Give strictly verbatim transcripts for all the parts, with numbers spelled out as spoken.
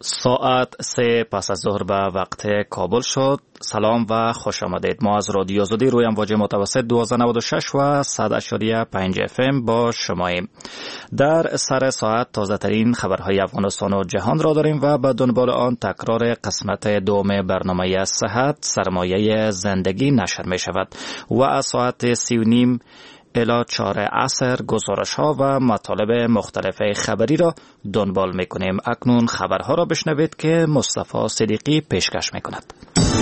ساعت سه پس از ظهر به وقت کابل شد. سلام و خوش آمدید. ما از رادیو آزادی روی امواج متوسط دویست و نود و شش و صد و پنج اف ام با شماییم. در سر ساعت تازه ترین خبرهای افغانستان و جهان را داریم و به دنبال آن تکرار قسمت دوم برنامه صحت سرمایه زندگی نشر می شود و از ساعت سی و نیم الی چهار عصر گزارش ها و مطالب مختلف خبری را دنبال می کنیم. اکنون خبرها را بشنوید که مصطفی صدیقی پیشکش می کند.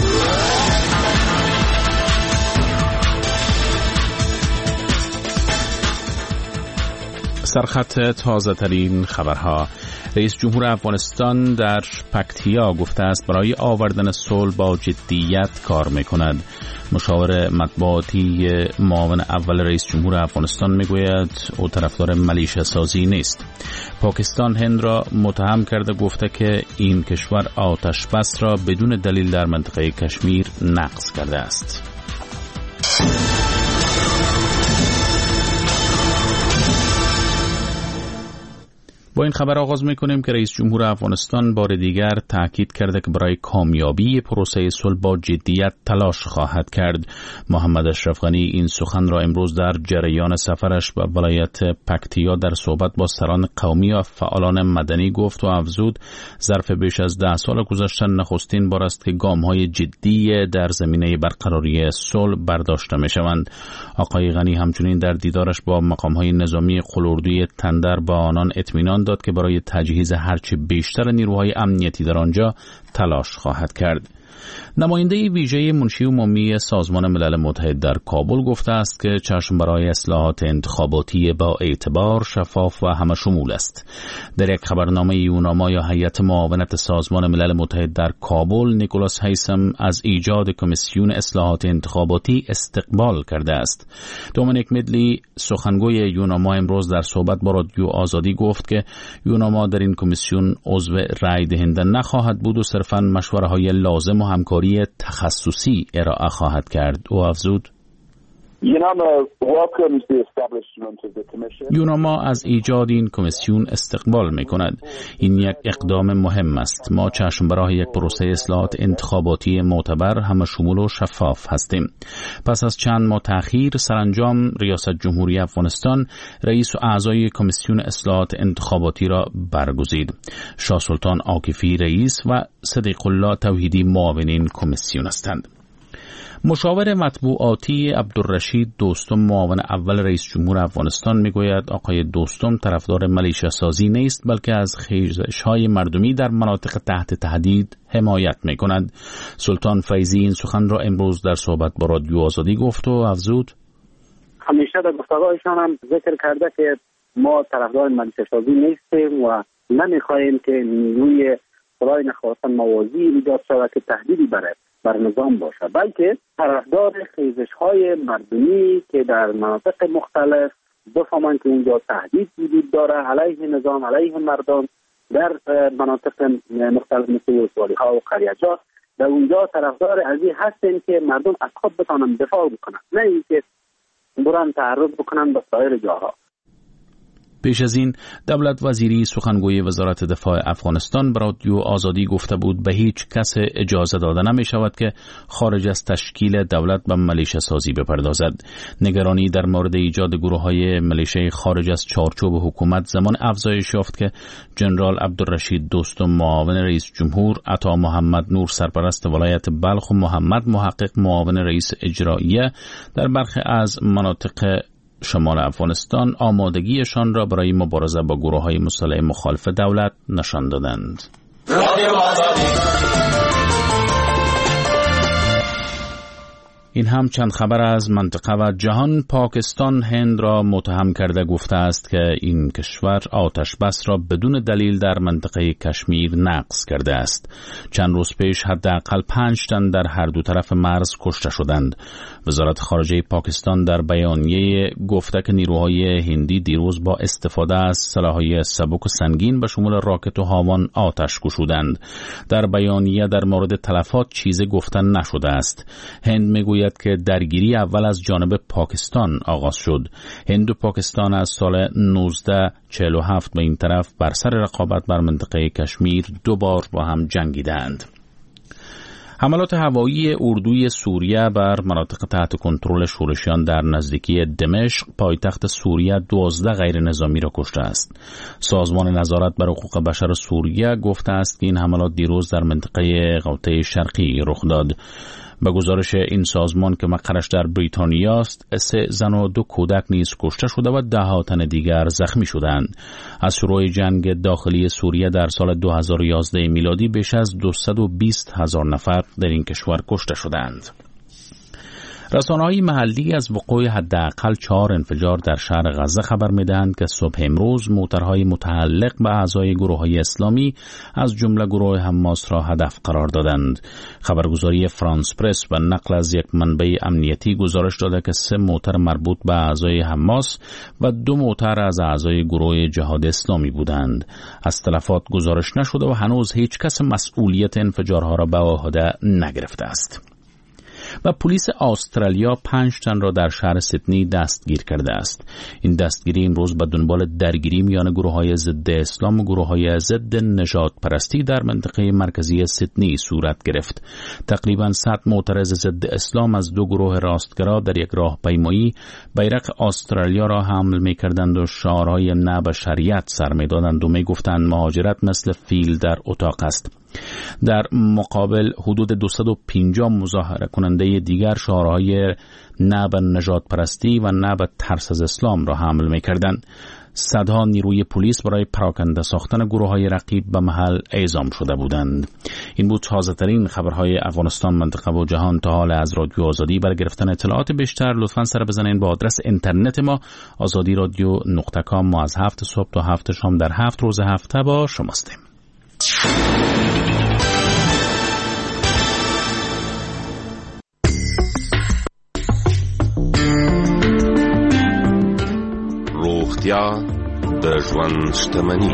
سرخط تازه ترین خبرها. رئیس جمهور افغانستان در پکتیا گفته است برای آوردن صلح با جدیت کار میکند. مشاور مطبوعاتی معاون اول رئیس جمهور افغانستان میگوید او طرفدار ملیشه سازی نیست. پاکستان هند را متهم کرده گفته که این کشور آتش بس را بدون دلیل در منطقه کشمیر نقض کرده است. با این خبر آغاز می‌کنیم که رئیس جمهور افغانستان بار دیگر تاکید کرده که برای کامیابی پروسه صلح با جدیت تلاش خواهد کرد. محمد اشرف غنی این سخن را امروز در جریان سفرش به ولایت پکتیا در صحبت با سران قومی و فعالان مدنی گفت و افزود ظرف بیش از ده سال گذشته نخستین بار است که گام‌های جدی در زمینه برقراری صلح برداشته می‌شوند. آقای غنی همچنین در دیدارش با مقام‌های نظامی قلاردوی تندر با آنان اطمینان داد که برای تجهیز هرچه بیشتر نیروهای امنیتی در آنجا تلاش خواهد کرد. نماینده ویژه منشی عمومی سازمان ملل متحد در کابل گفته است که چشم برای اصلاحات انتخاباتی با اعتبار، شفاف و همه شمول است. در یک خبرنامه یوناما یا هیئت معاونت سازمان ملل متحد در کابل، نیکولاس هیثم از ایجاد کمیسیون اصلاحات انتخاباتی استقبال کرده است. دومینیک میدلی سخنگوی یوناما امروز در صحبت با رادیو آزادی گفت که یوناما در این کمیسیون عضو رای دهنده نخواهد بود و صرفاً مشوره‌های لازم و همکاری تخصصی ارائه خواهد کرد. او افزود یوناما از ایجاد این کمیسیون استقبال می کند. این یک اقدام مهم است. ما چشم برای یک پروسه اصلاحات انتخاباتی معتبر، همه شمول و شفاف هستیم. پس از چند ماه تأخیر سرانجام ریاست جمهوری افغانستان رئیس و اعضای کمیسیون اصلاحات انتخاباتی را برگزید. شاه سلطان عاکفی رئیس و صدیق الله توحیدی معاونین کمیسیون هستند. مشاور مطبوعاتی عبدالرشید دوستم معاون اول رئیس جمهور افغانستان میگوید آقای دوستم طرفدار ملیشه سازی نیست، بلکه از خیزش‌های مردمی در مناطق تحت تهدید حمایت میکند. سلطان فیضی این سخن را امروز در صحبت با رادیو آزادی گفت و افزود همیشه در گفتگوهایشان هم ذکر کرده که ما طرفدار ملیشه سازی نیستیم و نمیخواهیم که نیروی برای نخواستن موازی ایجاد شود که تهدیدی برای بر نظام باشه، بلکه طرفدار خیزش‌های مردمی که در مناطق مختلف بفهمند که اونجا تهدید وجود داره علیه نظام، علیه مردم در مناطق مختلف مثل ولسوالی‌ها و قریه‌جات، در اونجا طرفدار از این هستیم که مردم از خود بتوانند دفاع بکنن، نه اینکه برن تعرض بکنن به سایر جاها. پیش از این دولت وزیری سخنگوی وزارت دفاع افغانستان به رادیو آزادی گفته بود به هیچ کس اجازه داده نمی شود که خارج از تشکیل دولت به ملیشه سازی بپردازد. نگرانی در مورد ایجاد گروه های ملیشه خارج از چارچوب حکومت زمان افزایش یافت که جنرال عبدالرشید دوستم معاون رئیس جمهور، عطا محمد نور سرپرست ولایت بلخ و محمد محقق معاون رئیس اجراییه در برخی از مناطق شمال افغانستان آمادگیشان را برای مبارزه با گروه‌های مسلح مخالف دولت نشان دادند. این هم چند خبر از منطقه و جهان. پاکستان هند را متهم کرده گفته است که این کشور آتش بس را بدون دلیل در منطقه کشمیر نقض کرده است. چند روز پیش حداقل پنج تن در هر دو طرف مرز کشته شدند. وزارت خارجه پاکستان در بیانیه گفته که نیروهای هندی دیروز با استفاده از سلاح‌های سبک و سنگین به شمول راکت و هاوان آتش گشودند. در بیانیه در مورد تلفات چیزی گفته نشده است. هند میگوید میگوید که درگیری اول از جانب پاکستان آغاز شد. هند و پاکستان از سال نوزده چهل و هفت به این طرف بر سر رقابت بر منطقه کشمیر دو بار با هم جنگیدند. حملات هوایی اردوی سوریه بر مناطق تحت کنترل شورشیان در نزدیکی دمشق پایتخت سوریه دوازده غیر نظامی را کشته است. سازمان نظارت بر حقوق بشر سوریه گفته است که این حملات دیروز در منطقه غوطه شرقی رخ داد. به گزارش این سازمان که مقرش در بریتانیا است، سه زن و دو کودک نیز کشته شده و ده ها تن دیگر زخمی شدند. از شروع جنگ داخلی سوریه در سال دو هزار و یازده میلادی بیش از دویست و بیست هزار نفر در این کشور کشته شدند. رسانه‌های محلی از وقوع حداقل چهار انفجار در شهر غزه خبر می‌دهند که صبح امروز موترهای متعلق به اعضای گروه‌های اسلامی از جمله گروه حماس را هدف قرار دادند. خبرگزاری فرانس پرس و نقل از یک منبع امنیتی گزارش داده که سه موتر مربوط به اعضای حماس و دو موتر از اعضای گروه جهاد اسلامی بودند. از تلفات گزارش نشده و هنوز هیچ کس مسئولیت انفجارها را به عهده نگرفته است. و پلیس استرالیا پنج تن را در شهر سیدنی دستگیر کرده است. این دستگیری امروز به دنبال درگیری میان گروه‌های ضد اسلام و گروه‌های ضد نژاد پرستی در منطقه مرکزی سیدنی صورت گرفت. تقریباً صد معترض ضد اسلام از دو گروه راستگرا در یک راهپیمایی بیرق استرالیا را حمل می‌کردند و شعارهای نه به شریعت سر می‌دادند و می‌گفتند مهاجرت مثل فیل در اتاق است. در مقابل حدود دویست و پنجاه مظاهره کننده دیگر شعارهای نه به نژاد پرستی و نه به ترس از اسلام را حمل می‌کردند. صدها نیروی پلیس برای پراکنده ساختن گروه‌های رقیب به محل اعزام شده بودند. این بود تازه‌ترین خبرهای افغانستان، منطقه و جهان تا حال از رادیو آزادی. برای گرفتن اطلاعات بیشتر لطفاً سر بزنید با آدرس اینترنت ما آزادی رادیو نقطه کام. ما از هفت صبح تا هفت شام در هفت روز هفته با شماستیم. روغتیا د ژوند شتمني.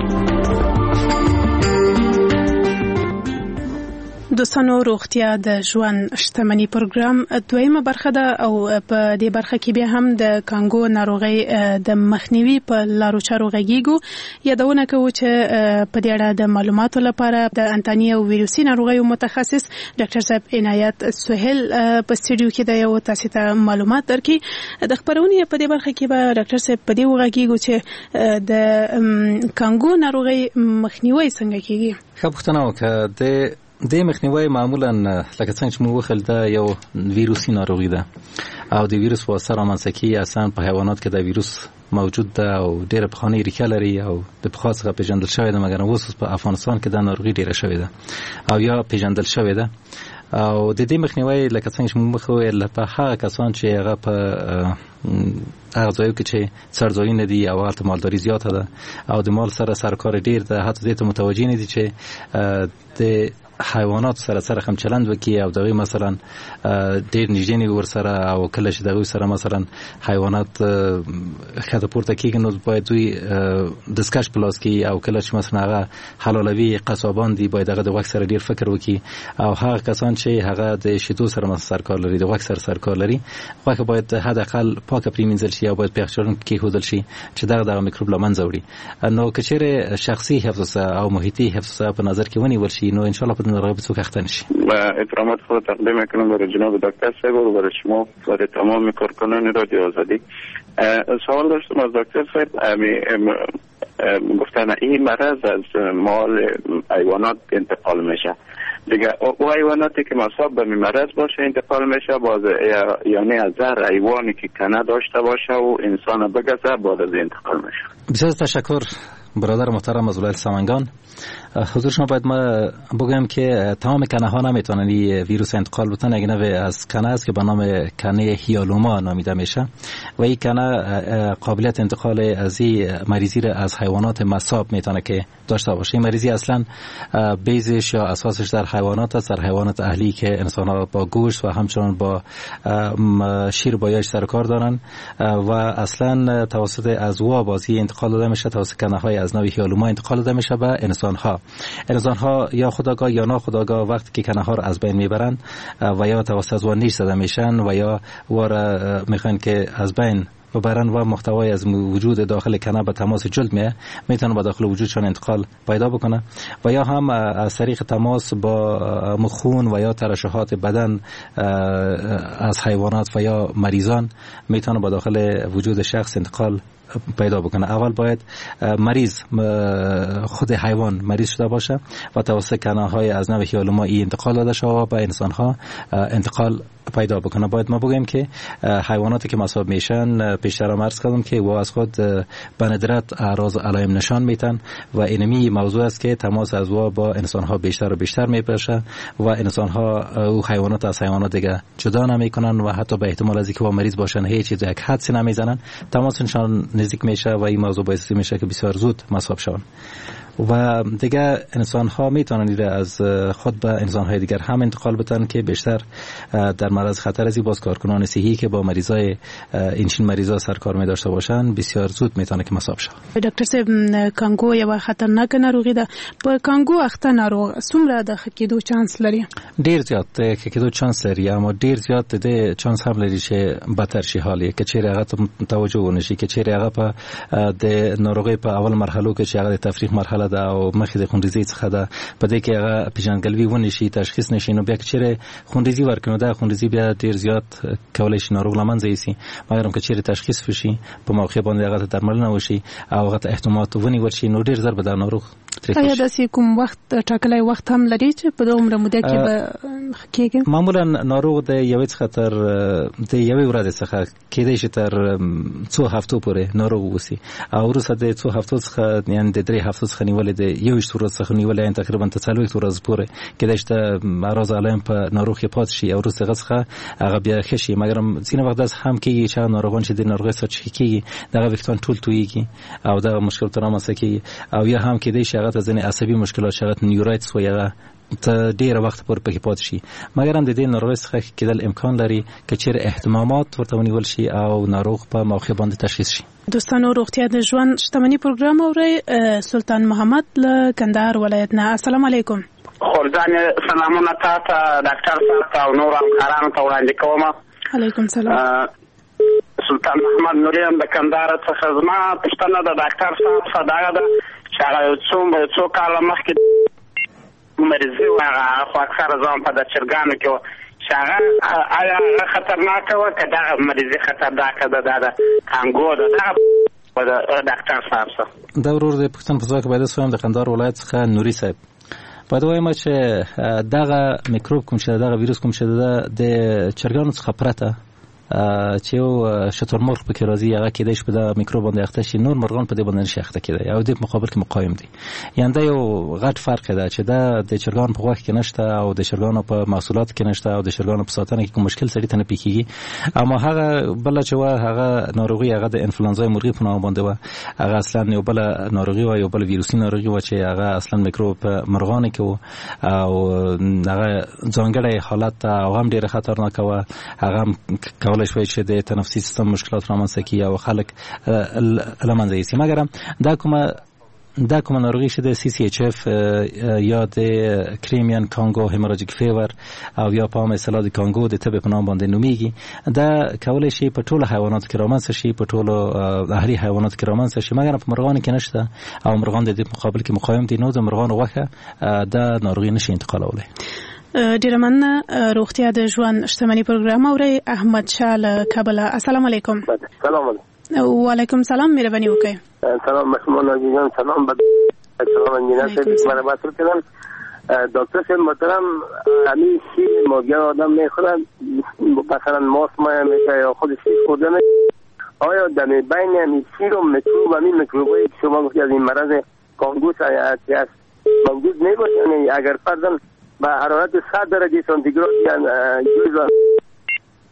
دوستانو، روغتیا د ژوند شتمني پروګرام دویمه برخه ده او په دې برخه کې بیا هم د کانګو ناروغي د مخنیوي په لارو چارو غږیږو. یادونه کوو چې په دې اړه د معلوماتو لپاره د انتاني او ویروسي ناروغیو متخصص ډاکټر صاحب عنایت سهیل په سټوډیو کې د یو تاسو ته معلومات درکړي. د خبرونې په دې برخه کې به ډاکټر صاحب په دې وغږیږو چې د کانګو ناروغي مخنیوي څنګه کیږي. ښه پوښتنه وکړه. د د مخنیوي معمولا لکه څنګه چې موږ وخل دا یو ویروسي ناروغي ده او د ویروس په اثر رامنځته کیږي. اصلا په حیوانات کې دا ویروس موجود ده او ډېر پخوانی ریښه لري او د پخوا څخه پیژندل شوی ده، مګر اوس په افغانستان کې دا ناروغي ډېره شوې ده او یا پیژندل شوې ده. او د دې مخنیوي لکه څنګه چې موږ وخل په هغه کسان چې هغه په هغه ځایو کې چې څړځایي نه دي او هلته مالداري زیاته ده او د مال سره سرکار ډېر ده، حتی دې ته متوجه نه دي چې د حیوانات سره سره هم چلند وکي او دغه مثلا ډېر نږدې نه ورسره او کله چې دغه سره مثلا حیوانات خاطر پورته کیږي نو باید دوی دسکش پلاس کی او کله چې مثلا هغه حلالوي قصابان دي باید هغه د وخت سره ډېر فکر وکي او هغه کسان چې هغه د شیدو سره مثلا سرکار لري د وخت سره سرکار لري واکه باید حداقل پاکه پریمینځل شي او باید پخچرون کې هودل شي چې دغه د میکروب لمنځه وړي. نو کچېره شخصي حفظ او محیطي حفظ په نظر کې ونیول شي نو ان شاء الله ناروغی به سوک اخته نشی. و احترامات خود تقدیم میکنم برای جناب دکتر صاحب و برای شما برای تمام کارکنان رادیو آزادی. سوال داشتم از دکتر صاحب. گفتن این مرض از مال حیوانات انتقال میشه دیگه، او حیواناتی که مصاب به مرض باشه انتقال میشه باز یعنی از هر حیوانی که کنه داشته باشه و انسان بگذه بعد از انتقال میشه. بسیار تشکر برادر محترم از ولایت سمنگان. حضور شما باید ما بگم که تمام کنه ها نمیتونن این ویروس انتقال بتن. اگه نوع از کنه است که به نام کنه هیالوما نامیده میشه و این کنه قابلیت انتقال از این مریضی را از حیوانات مصاب میتونه که داشته باشه. این مریضی اصلا بیزش یا اساسش در حیوانات است، در حیوانات اهلی که انسان ها با گوشت و همچنان با شیر بایش سر کار دارن و اصلا توسط از وا بازی انتقال داده میشه، توسط کنه های از نوع هیالوما انتقال داده میشه به انسان انسانها انسانها یا خودآگاه یا ناخودآگاه وقتی که کنه ها رو از بین میبرن و یا توسط از نیش زده میشن و یا واره میخوان که از بین ببرن و محتوای از وجود داخل کنه به تماس جلد میه میتونه به داخل وجودشان انتقال پیدا بکنه و یا هم از طریق تماس با مخون و یا ترشحات بدن از حیوانات و یا مریضان میتونه به داخل وجود شخص انتقال پیدا بکنه. اول باید مریض خود حیوان مریض شده باشه و توسط کنه های از نوع هیالومایی انتقال داده شده و به انسان ها انتقال پیدا بکنه. باید ما بگیم که حیواناتی که مصاب میشن پیشتر هم عرض کردم که و از خود به ندرت اعراض علائم نشان میتن و اینمی موضوع است که تماس از وا با انسان ها بیشتر و بیشتر میپشه و انسان ها او حیوانات از حیوانات دیگه جدا نمیکنن و حتی به احتمال از اینکه با مریض باشن هیچ چیز یک حدسی نمیزنن تماسشان نزدیک میشه و این موضوع باعث میشه که بسیار زود مصاب شون و دیگه انسان ها میتونن از خود به انسان های دیگر هم انتقال بدن که بیشتر در معرض خطر از باز کارکنان صحی که با مریضای اینچین مریضا سرکار می داشته باشن بسیار زود میتونه که مصاب شه. دکتر صاحب کانگو یو خطرناک ناروغي ده په کانگو اخته ناروغ څومره د خکېدو چانس لري؟ ډیر زیات د خکېدو چانس لري اما ډیر زیات د چانس هم لري چې بدتر شي حالي که چیرې هغه ته توجه ونشي که چیرې هغه په د ناروغي په اول مرحلو کې چې هغه د تفریق مرحله ده او مخې د خونریزي څخه ده په دې کې هغه پیژندګلوي ونشي تشخیص نشي نو بیا چې خونریزي ورکړو دا خونریزي بیا ډیر زیات کولای شي ناروغ لمنځه یسي مګر که چیرې تشخیص وشي په موقع باندې هغه درملنه وشي او هغه احتمالات ونیول شي نو ډیر زر به دا ناروغ آیا داسې کوم وخت ټاکلی وخت هم لري چې په دومره موده کې به کېږي؟ معمولا ناروغ د یوې څخه تر د یوې ورځې څخه کېدای شي تر څو هفتو پورې ناروغ اوسي او وروسته د څو هفتو څخه یعنې د درې هفتو څخه نیولې د یوویشت ورځو څخه نیولې یعنې تقریبا تر څلوېښت ورځو پورې کېدای شي د اعراض علائم په ناروغ کې پاتې شي او وروسته هغه څخه هغه بیا ښه شي مګر ځینې وخت داسې هم کېږي چې هغه ناروغان چې د ناروغۍ څخه چې کېږي دغه ویښتان ټول تویېږي او دغه مشکلات رامنځته کېږي او یا هم کېدای شي هغه ته ځینې عصبي مشکلات شغلت نیورایتس و یا ته ډیره وخت پورې پکې پاتې شي مګر هم د دې ناروغۍ څخه کېدل امکان لري که چیرې اهتمامات ورته ونیول شي او ناروغ په موقع باندې تشخیص شي. دوستانو روغتیا د ژوند شتمنۍ پروګرام اورئ سلطان محمد له کندهار ولایت نه. السلام علیکم. خورجان سلامونه تاسو ډاکټر صاحب او نور همکارانو ته وړاندې کوم. علیکم سلام. سلطان محمد نوریم د کندهار څخه زما پوښتنه د ډاکټر صاحب څخه ده چې هغه څومره څو کاله مخکې مریضي و هغه خو اکثره ځان په د چرګانو کې و چې هغه آیا هغه خطرناکه وه که دغه مریضي خطرناکه ده دا د کانګو ده دغه د ډاکټر صاحب څخه دا ورور د پوښتنې په ځواب کې باید ووایم د کندهار ولایت څخه نوري صاحب باید ووایم چې دغه میکروب کوم چې دغه ویروس کوم چې د چرګانو څخه پرته چې یو شترمرغ پکې راځي هغه کېدای شي په د میکروب باندې اخته شي نور مرغان په دې باندې نشي اخته کېدای او د مقابل کې مقاوم دي یعنی دا یو غټ فرق دی چې دا د چرګان په غوښه کې نشته او د چرګانو په محصولات کې نشته او د چرګانو په ساتنه کې کوم مشکل سړي ته نه پیښیږي اما هغه بل چې وا هغه ناروغي هغه د انفلونزا مرغي په نوم باندې و هغه اصلا یو بل ناروغي و یو بل ویروسي ناروغي و چې هغه اصلا میکروب مرغان کې و او هغه ځانګړی حالت او هم ډیره خطرناک و هغه کولای شي چې د تنفسي سیستم مشکلات رامنځته کړي او خلک لمنځه یوسي مګر دا کومه دا کومه ناروغي چې د سی سی ایچ اف یا د کریمین کانګو هیموراجیک فیور او یا په عامه اصطلاح د کانګو د تبه په نام باندې نومیږي دا کولای شي په ټولو حیواناتو کې رامنځته شي په ټولو اهلي حیواناتو کې رامنځته شي مګر په مرغانو کې نشته او مرغان د دې مقابل کې مقاوم دي نو د مرغانو غوښه دا ناروغي نشي انتقالولی. ډیره مننه. روغتیا د ژوند شتمنۍ پروګرام اورئ. احمد شاه له کابل. السلام علیکم. سلام علیکم. وعلیکم سلام. مهرباني وکړئ. سلام مهمان عزیزان سلام بد سلام انجینر صاحب مرحبا کردم. دکتر صاحب محترم همین شیر مرغ آدم میخورن مثلا ماست مایه میشه یا خود شیر خورده میشه آیا در بین همین شیر و میکروب همین میکروبایی که شما گفتید از این مرض کانگو هست موجود نمیباشه اگر فرضاً با حرارت صد درجه سانتیگراد یا جوزان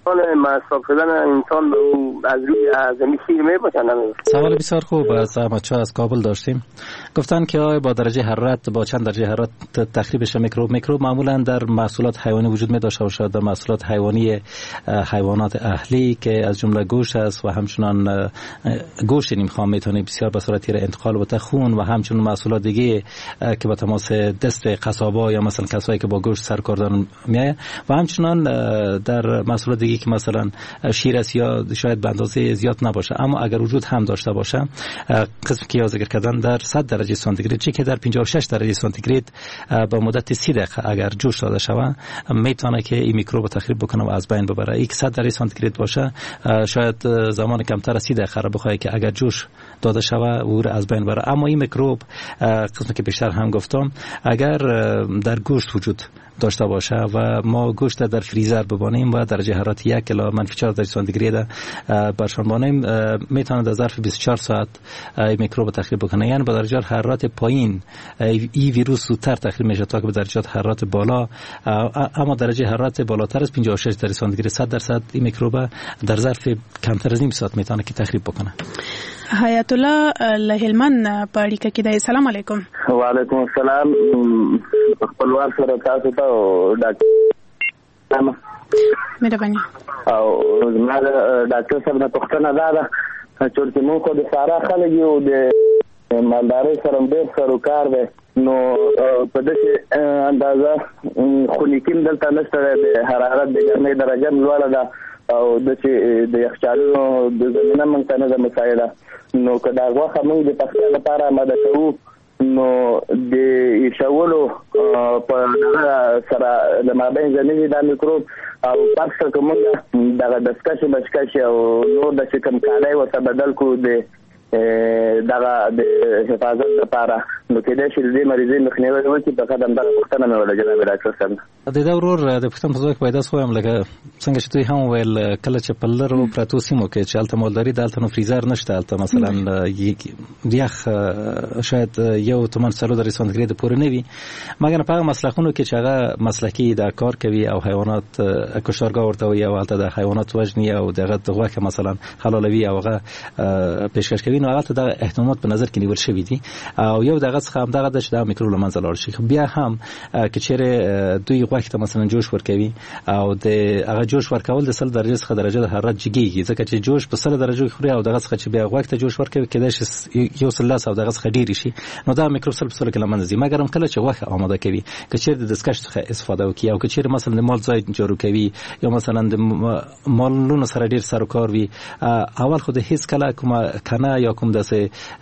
مصرف شدن انسان از روی زمین سیر میباشن. سوال بسیار خوب از احمدشاه از کابل داشتیم. گفتن که آیا با درجه حرارت با چند درجه حرارت تخریب بشه میکروب؟ میکروب معمولا در محصولات حیوانی وجود می داشته باشد، در محصولات حیوانی حیوانات اهلی که از جمله گوشت است و همچنان گوشت نیم خام میتونه بسیار به صورت انتقال بده خون و همچنان محصولات دیگه که با تماس دست قصابا یا مثلا کسایی که با گوشت سرکار دارن میایه و همچنان در محصولات دیگه که مثلا شیر است یا شاید به اندازه زیاد نباشه اما اگر وجود هم داشته باشه قسم که ذکر کردن در صد درجه سانتیگراد چه که در پنجاه و شش درجه سانتیگراد با مدت سی دقیقه اگر جوش داده شود میتونه که این میکروب تخریب بکنه و از بین ببره. یک صد درجه سانتیگراد باشه شاید زمان کمتر از سی دقیقه را بخواد که اگر جوش داده شود او از بین بره. اما این میکروب قسمی که بیشتر هم گفتم اگر در گوشت وجود داشته باشه و ما گوشت در فریزر ببانیم و درجه حرارت یک الی منفی چهار درجه سانتیگراد برشان بانیم میتونه در ظرف بیست و چهار ساعت این میکروب تخریب بکنه. یعنی با درجات حرارت پایین این ویروس زودتر تخریب میشه تا که به درجات حرارت بالا، اما درجه حرارت بالاتر از پنجاه و شش درجه سانتیگراد صد درصد این میکروب در ظرف کمتر از نیم ساعت میتونه که تخریب بکنه. حیات الله لهلمن په اړیکه کې دی. سلام علیکم. وعلیکم السلام. خپلوان سره تاسو ته ډاکټر مهرباني او زما ډاکټر صاحب نه پوښتنه دا ده چې موږ خو د سارا خلک یو د مالدارۍ سره ډېر سروکار دی نو په داسې اندازه خونیکیم دلته نشته د حرارت د ګرمۍ درجه لوړه ده او د چې د یخچالونو د زمینه موږ ته نه ده مساعده نو که دا غوښه موږ د پخلی لپاره آماده کوو نو د ایښولو په سره د مابین زمینې دا میکروب او پخڅه که موږ دغه دستکشې بچکشې او نور د چې کوم کالی ورته بدل کړو د دغه د حفاظت لپاره نو کېدای شي د دې مریضۍ مخنیوی وکړي. په قدم دغه پوښتنه مې وکړه جناب ډاکټر صاحب. د دا ورور د پښتون په ځای کې پیدا شوم لکه څنګه چې دوی هم ویل کله چې په لرو پراتو سیمو کې چې هلته مالداري دلته نو فریزر نشته هلته مثلا یخ شاید یو تومن سلو درجه سانتیگراد پورې نه وي مګر په هغه مسلخونو کې چې هغه مسلکي دا کار کوي او حیوانات کشتارګاه ورته وي او هلته د حیوانات وژني او دغه غوښه مثلا حلالوي او هغه پیشکش کوي نو هغه ته د احتمالات په نظر کې نیول شوی دي او یو دغه څخه هم دغه د چې د میکروب لمنځه لاړ شي. بیا هم که چیرې دوی غوښه ته مثلا جوش ورکوي او د هغه جوش ورکول د سل درجه څخه درجه د حرارت جګیږي ځکه چې جوش په سل درجه خوري او دغه څخه چې بیا غوښه ته جوش ورکوي کېدای شي یو سل لاس او دغه څخه ډیر شي نو دا میکروب سل په سل کې لمنځه ځي. مګر هم کله چې غوښه آماده کوي که چیرې د دستکش څخه استفاده وکړي او که چیرې مثلا د مال ځای جارو کوي یا مثلا د مالونو سره ډیر سر کار وي اول خو د هیڅ کله کوم کنه یا کوم داسې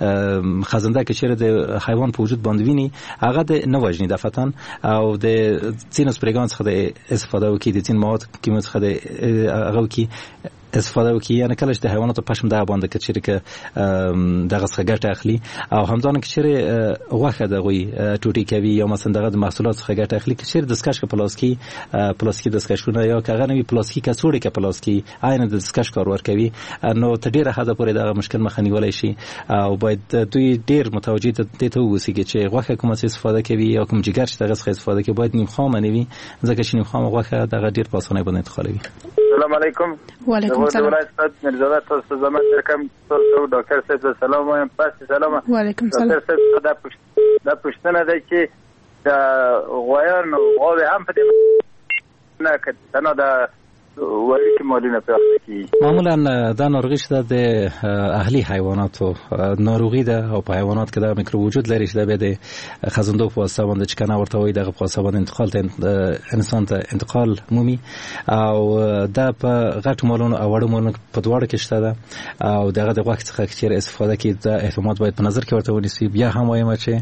خزنده که چیرې د حیوان په وجود باندې ویني هغه د نه وژني دفتن او د ځینو سپریګان څخه د استفاده وکړي د ځین مواد کیمیاوي څخه د هغه وکړي استفاده وکړي یعنی کله چې د حیواناتو پشم ده باندې کې چیرې که دغه څخه ګټه اخلي او همدانه کې چیرې غوښه د غوي ټوټي کوي یا مثلا دغه د محصولات څخه ګټه اخلي کې چیرې دستکش کې پلاستیکي پلاستیکي دستکشونه یا کاغه نوي پلاستیکي کڅوړې کې پلاستیکي عین د دستکش کار ورکوي نو ته ډیره حدا پورې دغه مشکل مخه نیولای شي او باید دوی ډیر متوجه ته ووسی چې غوښه کومه څه استفاده کوي یا کوم جګر چې دغه څخه استفاده کوي باید نیم خام نه وي ځکه چې نیم خام غوښه دغه ډیر په اسانۍ باندې انتقالوي. السلام علیکم. وعلیکم السلام. ولایت مرزا تاسو زما رقم تاسو ډاکټر صاحب سلام وایم. پاس سلام. وعلیکم السلام. ډاکټر صاحب دا دا پښتنه ده چې دا غوایان او هم په دې نه کته نه دا وایي چې مولینه په کې معمولا دا ناروغي شته د اهلي حیواناتو ناروغي ده او په حیوانات کې دا میکروب وجود لري چې به د خزندو په واسطه باندې چې کنه ورته وي دغه په واسطه باندې انتقال ته انسان ته انتقال مومي او دا په غټ مالونو او وړو مالونو په دواړو کې شته ده او دغه د غوښې څخه چې استفاده کوي د احتمالات باید په نظر کې ورته ونیسي. بیا هم وایم چې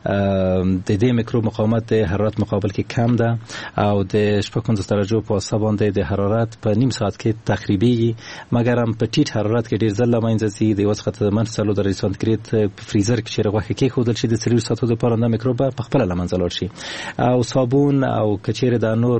د دې میکروب مقاومت د حرارت مقابل کې کم ده او د شپږ پنځوس درجو په واسطه باندې د حرارت په نیم ساعت کې تخریبي مګر هم په ټیټ حرارت کې ډیر ځله لمنځه ځي د وسخه د منځلو درجه سانتیګراد په فریزر کې چیرې غوښه کې خودل شي د څلور ساعتو لپاره د میکروب په خپل لمنځه لاړ شي او صابون او کچېره د نور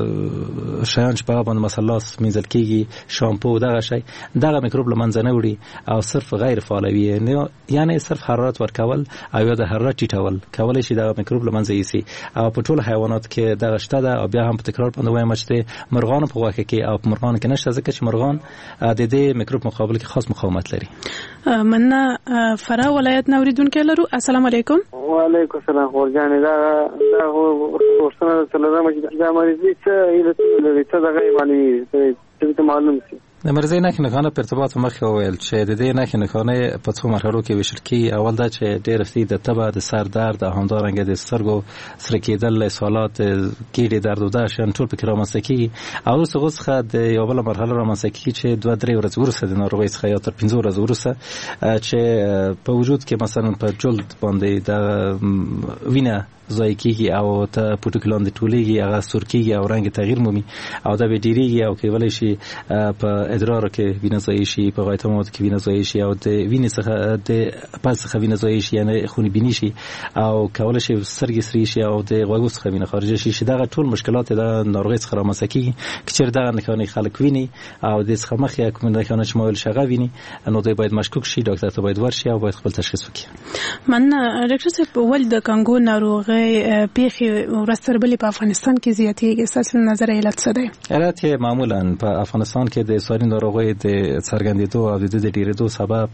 شیان چې په باندې مسلاس مینځل کېږي شامپو دغه شی دغه میکروب لمنځه نه وړي او صرف غیر فعالوي یعنی صرف حرارت ورکول او یا د حرارت ټیټول کولای شي د میکروب لمنځه یسي او په ټول حیوانات کې دغه شته ده او بیا هم په تکرار باندې وایم چې مرغان په غوښه کې او په مرغان کې نشته ځکه چې مرغان د دې میکروب مقابل کې خاص مقاومت لري. مننه. فرا ولایت نوریدونکو لرو. السلام علیکم. وعلیکم السلام. ورجانې دا دا ورسره سلام چې دا مریضي څه ایله لري څه دغه معنی څه ته معلوم شي. د مرزي نه کنه په ارتباط مخ ویل چې د دې نه کنه په څو مرحلو کې وشل کی. اول دا چې ډېر فتي د تبه د سر درد او همدارنګه د سترګو سره کېدل سوالات ګیډې درد او دا شان ټول په رامنځته کیږي. او اوس غوښه د یو بل مرحله رامنځته کیږي چې دوه درې ورځې وروسته د ناروغۍ څخه یا تر پنځه ورځې وروسته چې په وجود کې مثلا په جلد باندې د وینه ځای کیږي او ته پروتوکولان د ټولېږي هغه سور کیږي او رنګ تغییر مومي او دا به ډیریږي او کېولای شي په ادرار کې وینه ځای شي په غایطمات کې وینه ځای شي او د وینې څخه د پاس څخه وینه ځای شي یعنی خونی بینی شي او کولای شي سترګې سري شي او د غوږ څخه وینه خارج شي چې دا ټول مشکلات د ناروغۍ څخه رامنځته کیږي. چې دا نه کوي خلک ویني او د څخه مخ یې کوم نه کوي چې مول شغه ویني نو دوی باید مشکوک شي ډاکټر ته باید ورشي او باید خپل تشخیص وکړي. من ډاکټر صاحب ول د کانګو ناروغۍ پیخي ورستر بلی په افغانستان کې زیاتېږي. اساس نظر علت څه دی؟ علت یې معمولا په افغانستان کې د ساري ناروغۍ د څرګندېدو او د د ډیرېدو سبب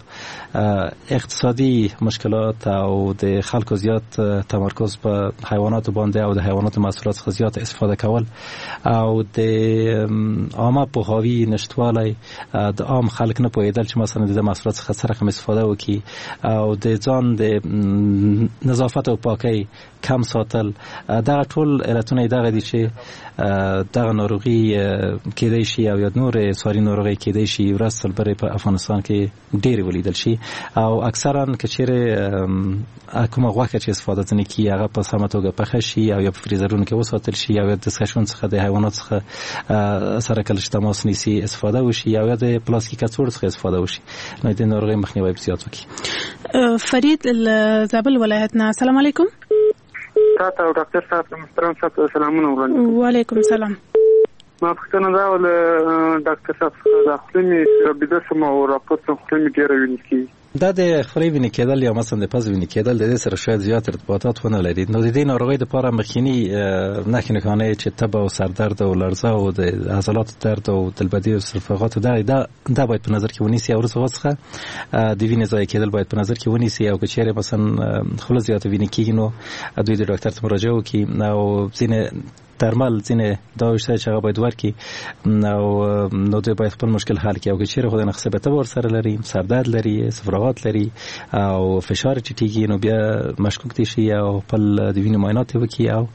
اقتصادي مشکلات او د خلکو زیات تمرکز په حیوانات باندې او د حیوانات محصولات څخه زیات استفاده کول او د عامه پوهاوی نشټوالی د عام خلک نه پوهېدل چې مثلا د محصولات څخه څه رقم استفاده وکړي او د ځان د نظافت او پاکۍ کم ساتل. دا ټول علتونه دغه دي چې دغه ناروغي کېدای شي او یا نور ساري ناروغي کېدای شي ورسل بری په افغانستان کې ډېر ولیدل شي او اکثرا کچېره کومه غوښه چې استفاده ځنه کی هغه په سمه توګه پخه شي او یا په فریزرونو کې وساتل شي یا د سخشون څخه د حیوانات څخه سره کله چې تماس نیسي استفاده وشي یا د پلاستیک کڅوړو څخه استفاده وشي نو د ناروغي مخنیوي زیات وکړي. فرید زابل ولایت نه. السلام علیکم. تاسو او ډاکټر صاحب محترم صاحب سلامونه وړاندې. وعلیکم السلام. ما پښتنه دا ول ډاکټر صاحب دا خپلې ربیده سم او راپورټ خپلې ډیره ویني کی دا د خپلې ویني کېدل یا مثلا د پز ویني کېدل د دې سره شاید زیات ارتباطات ونه لري. نو د دې ناروغۍ لپاره مخکینی نښې نښانې چې تبه او سر درد او لړزه او د عضلات درد او دلبدي او صفقات دا دا دا باید په نظر کې ونیسي او وروسته د وینې ضایع کېدل باید په نظر کې ونیسي او که چیرې مثلا خپل زیات ویني کېږي نو دوی د ډاکټر ته مراجعه وکړي او ځینې درمل ځینې دا وشته چې هغه باید ورکړي او نو دوی باید خپل مشکل حل کړي او که چیرې خو د نقص به تبه ورسره لري سر درد لري صفراغات لري او فشار چټیږي نو بیا مشکوک دي شي او خپل د وینې معاینات وکړي او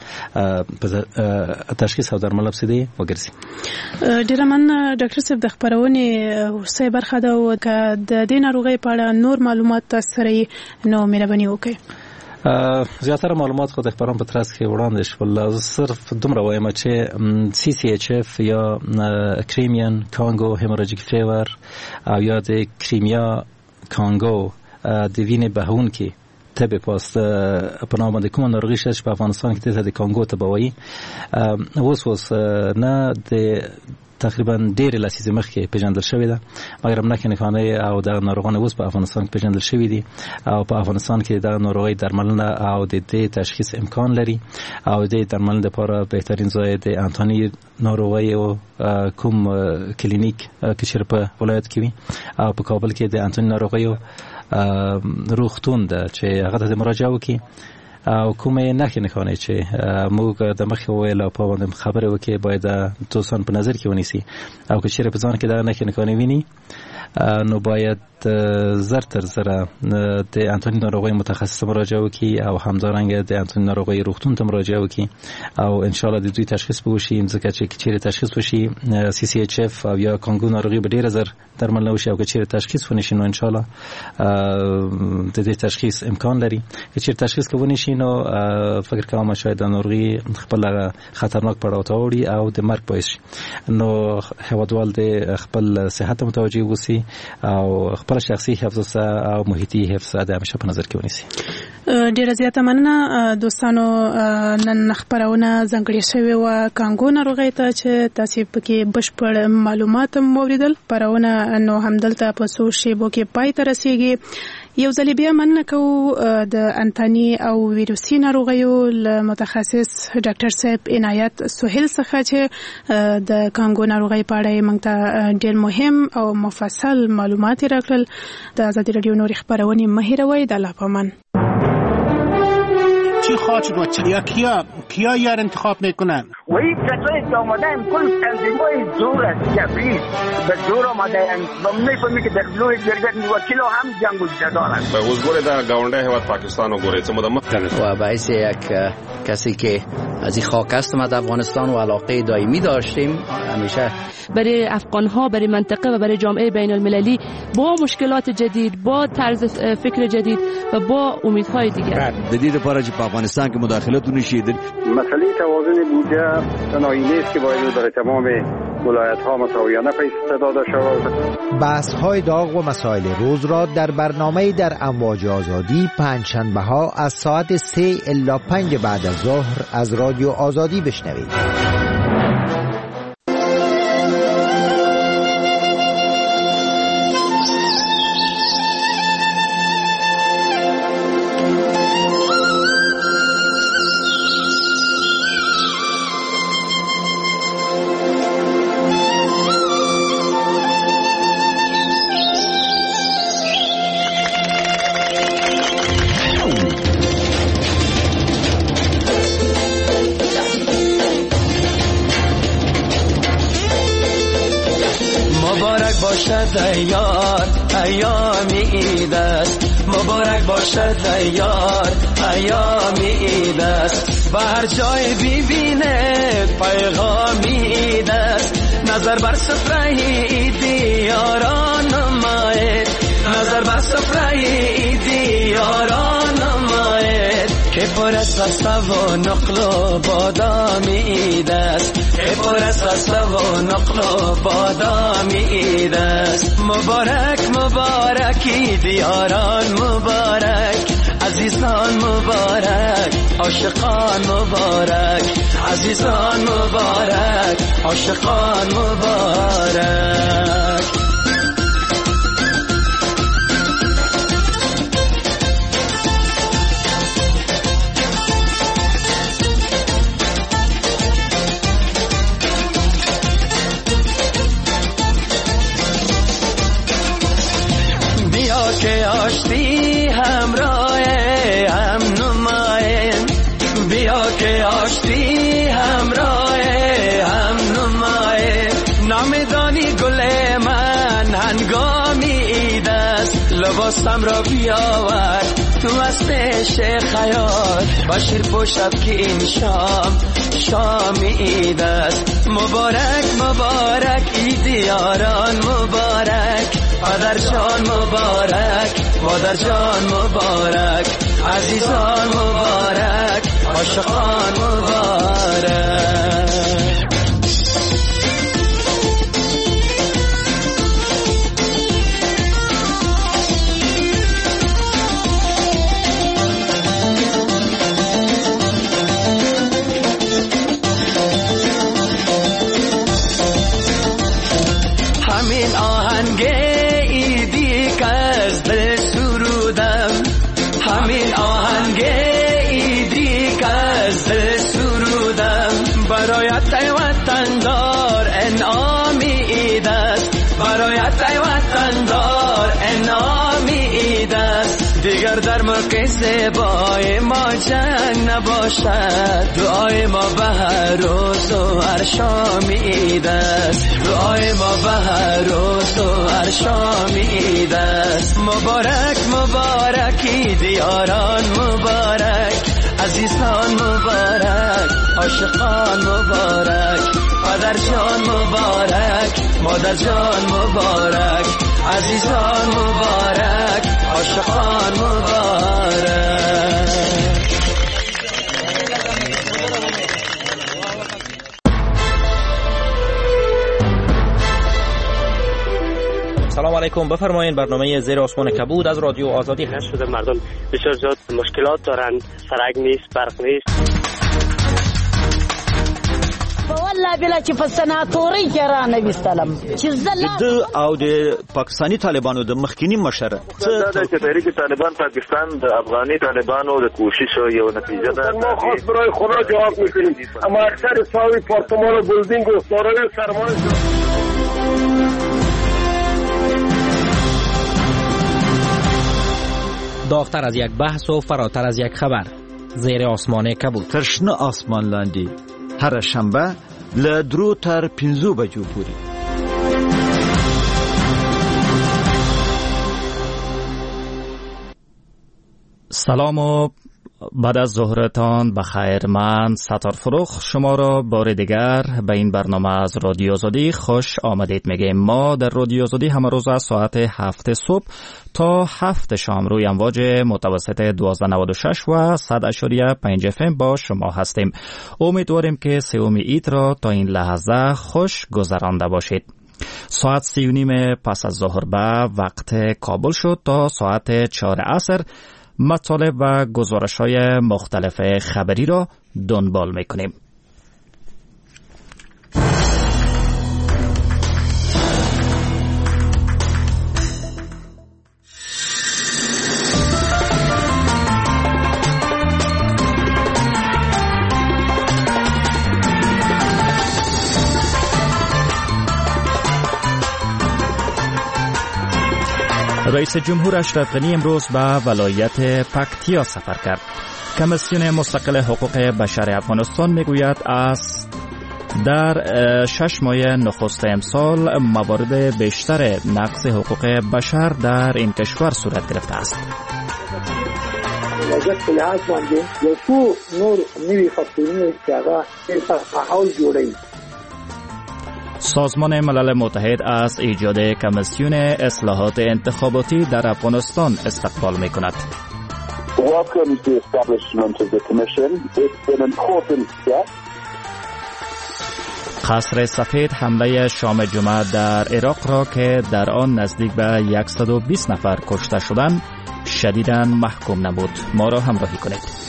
په تشخیص او درمل ابتدایي وګرځي. ډیره مننه ډاکټر صاحب د خبرونې ورسې برخه ده او د دې ناروغۍ په اړه نور معلومات تاسو سره نو مهرباني وکړئ. زیاتره معلومات خو د خبرونو په ترڅ کې وړاندې شول. صرف دومره وایم چې سی سی ایچ اف یا کریمیان کانګو هیموراجیک فیور او یا د کریمیا کانګو د وینې بهون کې تبه پاست په نامه د کوم ناروغي شته چې په افغانستان کې د کانګو تبه وایي اوس اوس نه د تقریبا ډېر لسیزې مخکې پیژندل شوې ده مګر نښې نښانې او د ناروغانو اوس په افغانستان کې پیژندل شوې دي او په افغانستان کې د ناروغۍ درملنه او د دې تشخیص امکان لري او د درملنې لپاره بهترین ځای د انټونی ناروغۍ او کوم کلینیک کې چې په ولایت کې وي او په کابل کې د انټونی ناروغۍ روغتون ده چې هغه ته مراجعه وکړي او کومه نښې نښانې چې موږ د مخکې ویل او په باندې خبرې وکړي باید دوستان په نظر کې ونیسي او که چیرې په ځان کې دا نښې نښانې ویني نو باید زر تر زره د انټونی ناروغۍ متخصص مراجعه وکړي او همدارنګه د انټونی ناروغۍ روغتون ته مراجعه وکړي او ان شاء الله د دوی تشخیص به وشي ځکه چې چیرې تشخیص وشي سی سی ایچ اف او یا کانګو ناروغي به ډیره زر درمل نوشي او که چیرې تشخیص ونشي نو ان شاء الله د دې تشخیص امکان لري. که چیرې تشخیص کوونی شي نو فکر کوم شاید د ناروغي خپل خطرناک پړاو ته وړي او د مرګ باعث شي. نو هوادوال د خپل صحت متوجي وسی او خپل شخصي حفظ او محیطي حفظ د همیشه په نظر کې ونیسي. ډیره زیاته مننه دوستانو. نن خبرونه ځانګړې شوې و کانګو ناروغۍ ته چې تاسو پکې بشپړ معلومات موریدل پرونه نو همدلته په څو شیبو کې پای ته رسیږي. یو ځل بیا مننه کوو د انتاني او ویروسي ناروغیو متخصص ډاکټر صاحب عنایت سهیل څخه چې د کانګو ناروغي په اړه موږ ته ډېر مهم او مفصل معلومات راکړل. د آزادي رادیو نورې خبرونه مه هېروئ. د الله په امان. چی خواهد شد و چی؟ یا کیا کیا یار انتخاب میکنن؟ و این کسایی که آمده هم کل تنظیمای زور است جبری به زور آمده هم و میفهمی که در دلوی جرگت وکیل هم جنگ و جدال است. به حضور در گاونده هواد پاکستان و گوریت مدام و باعث یک کسی که از این خاک است ما در افغانستان و علاقه دائمی داشتیم همیشه برای افغان ها، برای منطقه و برای جامعه بین المللی با مشکلات جدید، با طرز فکر جدید و با امیدهای دیگر. جدید پارچ افغانستان که مداخلت نشید. مسئله توازن بودجه تنهایی نیست که باید در تمام ولایت ها مساویانه پیش داده شود. بحث های داغ و مسائل روز را در برنامه در امواج آزادی پنجشنبه ها از ساعت سه الی پنج بعد از ظهر از رادیو آزادی بشنوید. یار ایام عید است، مبارک باشد یار ایام عید است، به هر جای ببینه پیغام عید است، نظر بر سفره عیدی یاران نماید، نظر بر سفره عیدی یاران نماید، که پر از خسته و نقل و بادام عید است، که پر از خسته و نقل و بادام عید است. مبارک مبارک عید یاران مبارک، عزیزان مبارک، عاشقان مبارک، عزیزان مبارک، عاشقان مبارک. که آشتی همراه هم نمایم، بیا که آشتی همراه هم نمایم، نامیدانی گل من هنگامی عید است، لباسم را بیاور تو از پیش خیال، باشیر پوشب که این شام شام عید است. مبارک مبارک عید یاران مبارک، پدر جان مبارک، مادر جان مبارک، عزیزان مبارک، عاشقان مبارک. همین آهنگه از دل سرودم، همین آهنگ عیدی که از دل سرودم، برایت ای وطندار انعامی عید است، برایت ای وطندار انعامی عید است، دیگر در ملک زیبای ما جنگ نباشد، دعای ما به هر روز و هر شام عید است، دعای ما به هر روز و هر شام عید است. مبارک مبارک عید یاران مبارک، عزیزان مبارک، عاشقان مبارک، پدر جان مبارک، مادر جان مبارک، عزیزان مبارک، عاشقان مبارک. سلام علیکم، بفرمایید. برنامه زیر آسمان کبود از رادیو آزادی هست. شده مردم بسیار زیاد مشکلات دارند، سرک نیست، برق نیست. والله بلا بلا چې په سناتوري کې را نه وستلم چې زلا د او د پاکستاني طالبانو د مخکینی مشر دا چې تحریک طالبان پاکستان د افغاني طالبانو د کوشش یو نتیجه ده. ما خواست برای خدا جواب میکنیم، اما اکثر ساوی پارتمان و بلدینگ و سارای سرمایه داغتر از یک بحث و فراتر از یک خبر، زیر آسمان کبود، ترشنه آسمان لاندی، هر شنبه لدرو تر پینزو بجو پوری. سلام و بعد از ظهرتان بخیر. من ستار فروخ شما را بار دیگر به این برنامه از رادیو آزادی خوش آمدید میگیم. ما در رادیو آزادی همه روز از ساعت هفت صبح تا هفت شام روی امواج متوسط دوازده نود و شش و صد اشاریه پنج اف ام با شما هستیم. امیدواریم که سوم عید را تا این لحظه خوش گذرانده باشید. ساعت سی و نیم پس از ظهر به وقت کابل شد. تا ساعت چهار عصر مطالب و گزارش‌های مختلف خبری را دنبال می‌کنیم. رئیس جمهور اشرف غنی امروز به ولایت پکتیا سفر کرد. کمیسیون مستقل حقوق بشر افغانستان میگوید از در شش ماه نخست امسال موارد بیشتر نقض حقوق بشر در این کشور صورت گرفته است. وجدت لحاظ باندې یو څو نور نوي فاکتورونه چې هغه تحول جوړوي. سازمان ملل متحد از ایجاد کمیسیون اصلاحات انتخاباتی در افغانستان استقبال می کند. قصر سفید حمله شام جمعه در عراق را که در آن نزدیک به صد و بیست نفر کشته شدند شدیداً محکوم نمود. ما را همراهی کنید.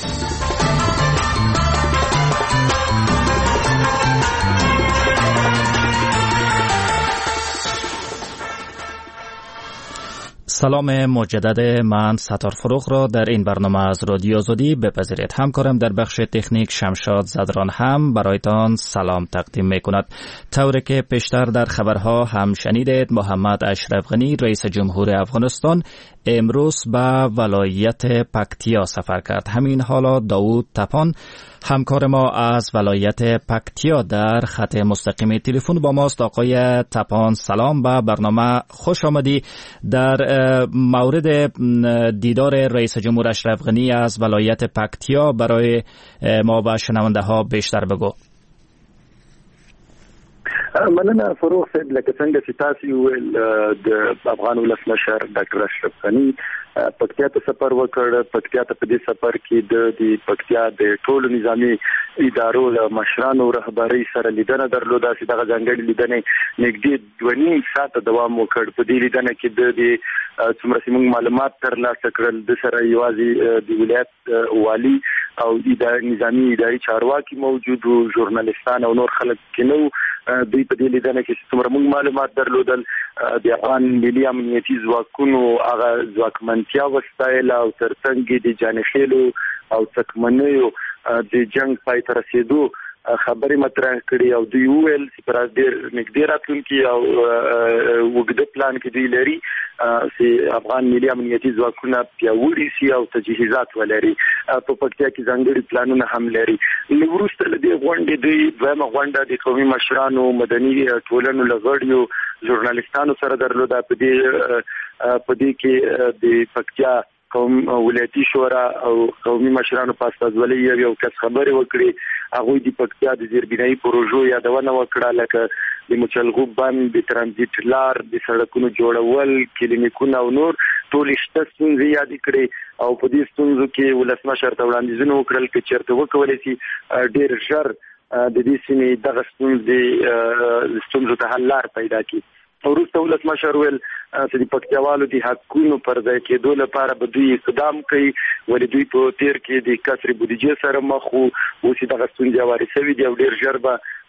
سلام مجدد، من ستار فروخ را در این برنامه از رادیو آزادی بپذیرید. همکارم در بخش تکنیک شمشاد زدران هم برایتان سلام تقدیم می کند. طوری که پیشتر در خبرها هم شنیدید، محمد اشرف غنی رئیس جمهور افغانستان امروز به ولایت پکتیا سفر کرد. همین حالا داوود تپان همکار ما از ولایت پکتیا در خط مستقیم تلفن با ماست. آقای تپان سلام، به برنامه خوش آمدی. در مورد دیدار رئیس جمهور اشرف غنی از ولایت پکتیا برای ما و شنونده ها بیشتر بگو. مننه فروغ صاحب، لکه څنګه چې تاسو ویل د افغان ولسمشر ډاکټر اشرف غنی پکتیا ته سفر وکړ. پکتیا ته په دې سفر کې د پکتیا د ټولو نظامی ادارو له مشرانو رهبرۍ سره لیدنه درلوده چې دغه ځانګړي لیدنې نږدې دوه نیم ساعته دوام وکړ. په دې لیدنه کې د څومره چې موږ معلومات ترلاسه کړل، د سره یوازې د ولایت والی او اداري نظامی اداري چارواکي موجود وو، ژورنالیستان او نور خلک کې نو دوی په دې لیدنه کې څومره موږ معلومات درلودل د افغان ملي امنیتي ځواکونو هغه ځواکمنتیا وستایل او ترڅنګ د جانشیلو او څکمنیو د جنگ پای ته رسیدو خبرې مطرح کړي او دوی ویل چې پر ډېر نږدې راتلونکي او وګړي پلان کې دوی لري چې افغان ملي امنیتي ځواکونه پیاوړي شي او تجهیزات ولري. په پکتیا کې ځانګړي پلانونه هم لري. نو وروسته له دې غونډې دوی دویمه غونډه د قومي مشرانو، مدني ټولنو لغړیو، ژورنالیستانو سره درلوده. په دې په دې کې د پکتیا قوم ولایتي شورا او قومي مشرانو په استازولۍ یو کس خبرې وکړي. هغوی د پکتیا د زیربنایي پروژو یادونه وکړه، لکه د مچلغو بند، د ترانزیت لار، د سړکونو جوړول، کلینیکونه او نور ټول شته ستونزې یاد کړې. او په دې ستونزو کې ولسمشر ته وړاندیزونه وکړل چې چیرته وکولای شي ډېر ژر د دې سیمې دغه ستونزې ستونزو ته حل لار پیدا کړي. وروسته ولسمشر ویل چې د پکتیاوالو د حقونو پر ځای کېدو لپاره به دوی اقدام کوي، ولې دوی په تیر کې د کسر بودیجې سره مخ وو، اوس دغه ستونزې واري شوې دي او ډېر ژر به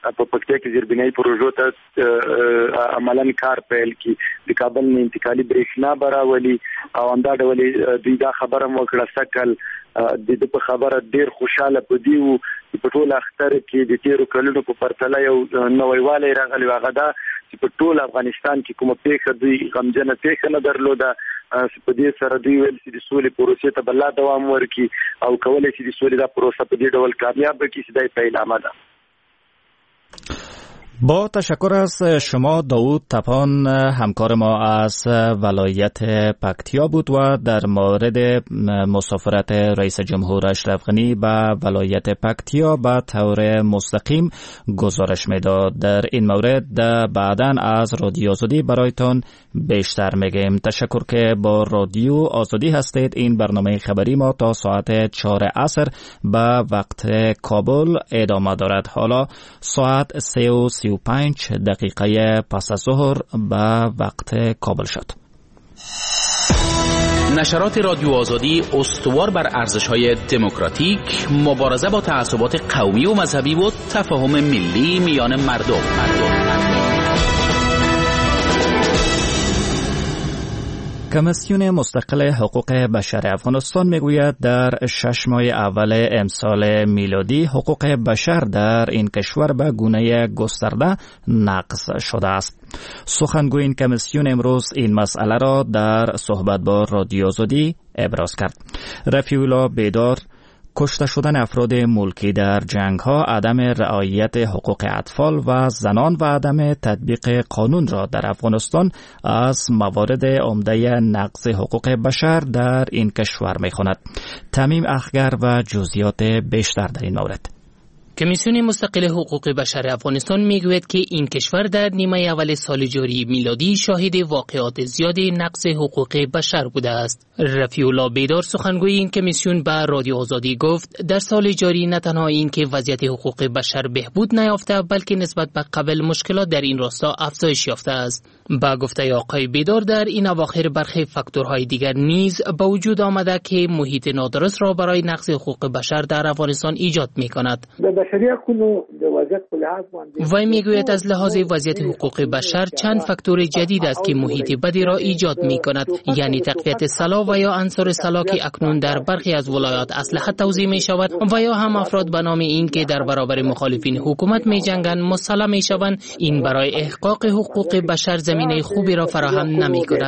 په پکتیا کې زیربنایي پروژو ته عملاً کار پیل کی د کابل نه انتقالي برېښنا براولي او همدا ډول دوی دا خبره وکړه سکل د دې په خبره ډیر خوشاله پدیو په ټول اختر کې د تیرو کلونو په پرتله یو نوېواله راغلی هغه دا چې په ټول افغانستان کې کومه پیښه دوی غمجنه پیښه نه درلوده په دې سره دوی ویل چې د سولې پروسې ته بل دوام ورکړي او کولای شي د سولې دا پروسه په دې ډول کامیاب کړي چې دا پیلامه ده. با تشکر از شما. داوود تپان همکار ما از ولایت پکتیا بود و در مورد مسافرت رئیس جمهور اشرف غنی به ولایت پکتیا به طور مستقیم گزارش میداد. در این مورد بعداً از رادیو آزادی برایتان بیشتر میگیم. تشکر که با رادیو آزادی هستید. این برنامه خبری ما تا ساعت چهار عصر به وقت کابل ادامه دارد. حالا ساعت سه و سی و پنج دقیقه پس از ظهر به وقت کابل شد. نشرات رادیو آزادی استوار بر ارزش‌های دموکراتیک، مبارزه با تعصبات قومی و مذهبی و تفاهم ملی میان مردم. مردم. کمیسیون مستقل حقوق بشر افغانستان میگوید در شش ماه اول امسال میلادی حقوق بشر در این کشور به گونه گسترده نقض شده است. سخنگوی این کمیسیون امروز این مسئله را در صحبت با رادیو آزادی ابراز کرد. رفیع الله بیدار کشته شدن افراد ملکی در جنگ ها، عدم رعایت حقوق اطفال و زنان و عدم تطبیق قانون را در افغانستان از موارد عمده نقض حقوق بشر در این کشور می خواند. تمیم اخگر و جزئیات بیشتر در این مورد. کمیسیون مستقل حقوق بشر افغانستان میگوید که این کشور در نیمه اول سال جاری میلادی شاهد واقعات زیاد نقض حقوق بشر بوده است. رفیع الله بیدار سخنگوی این کمیسیون به رادیو آزادی گفت در سال جاری نه تنها این که وضعیت حقوق بشر بهبود نیافته بلکه نسبت به قبل مشکلات در این راستا افزایش یافته است. با گفته آقای بیدار در این اواخر برخی فاکتورهای دیگر نیز به وجود آمده که محیط نادرست را برای نقض حقوق بشر در افغانستان ایجاد می‌کند. وی میگوید از لحاظ وضعیت حقوق بشر چند فاکتور جدید است که محیط بدی را ایجاد می‌کند، یعنی تقویت سلاح و یا انصار سلاح که اکنون در برخی از ولایات اسلحه توزیع می‌شود و یا هم افراد به نام این که در برابر مخالفین حکومت می‌جنگند مسلح می‌شوند. این برای احقاق حقوق بشر زمینه خوبی را فراهم نمی‌کند.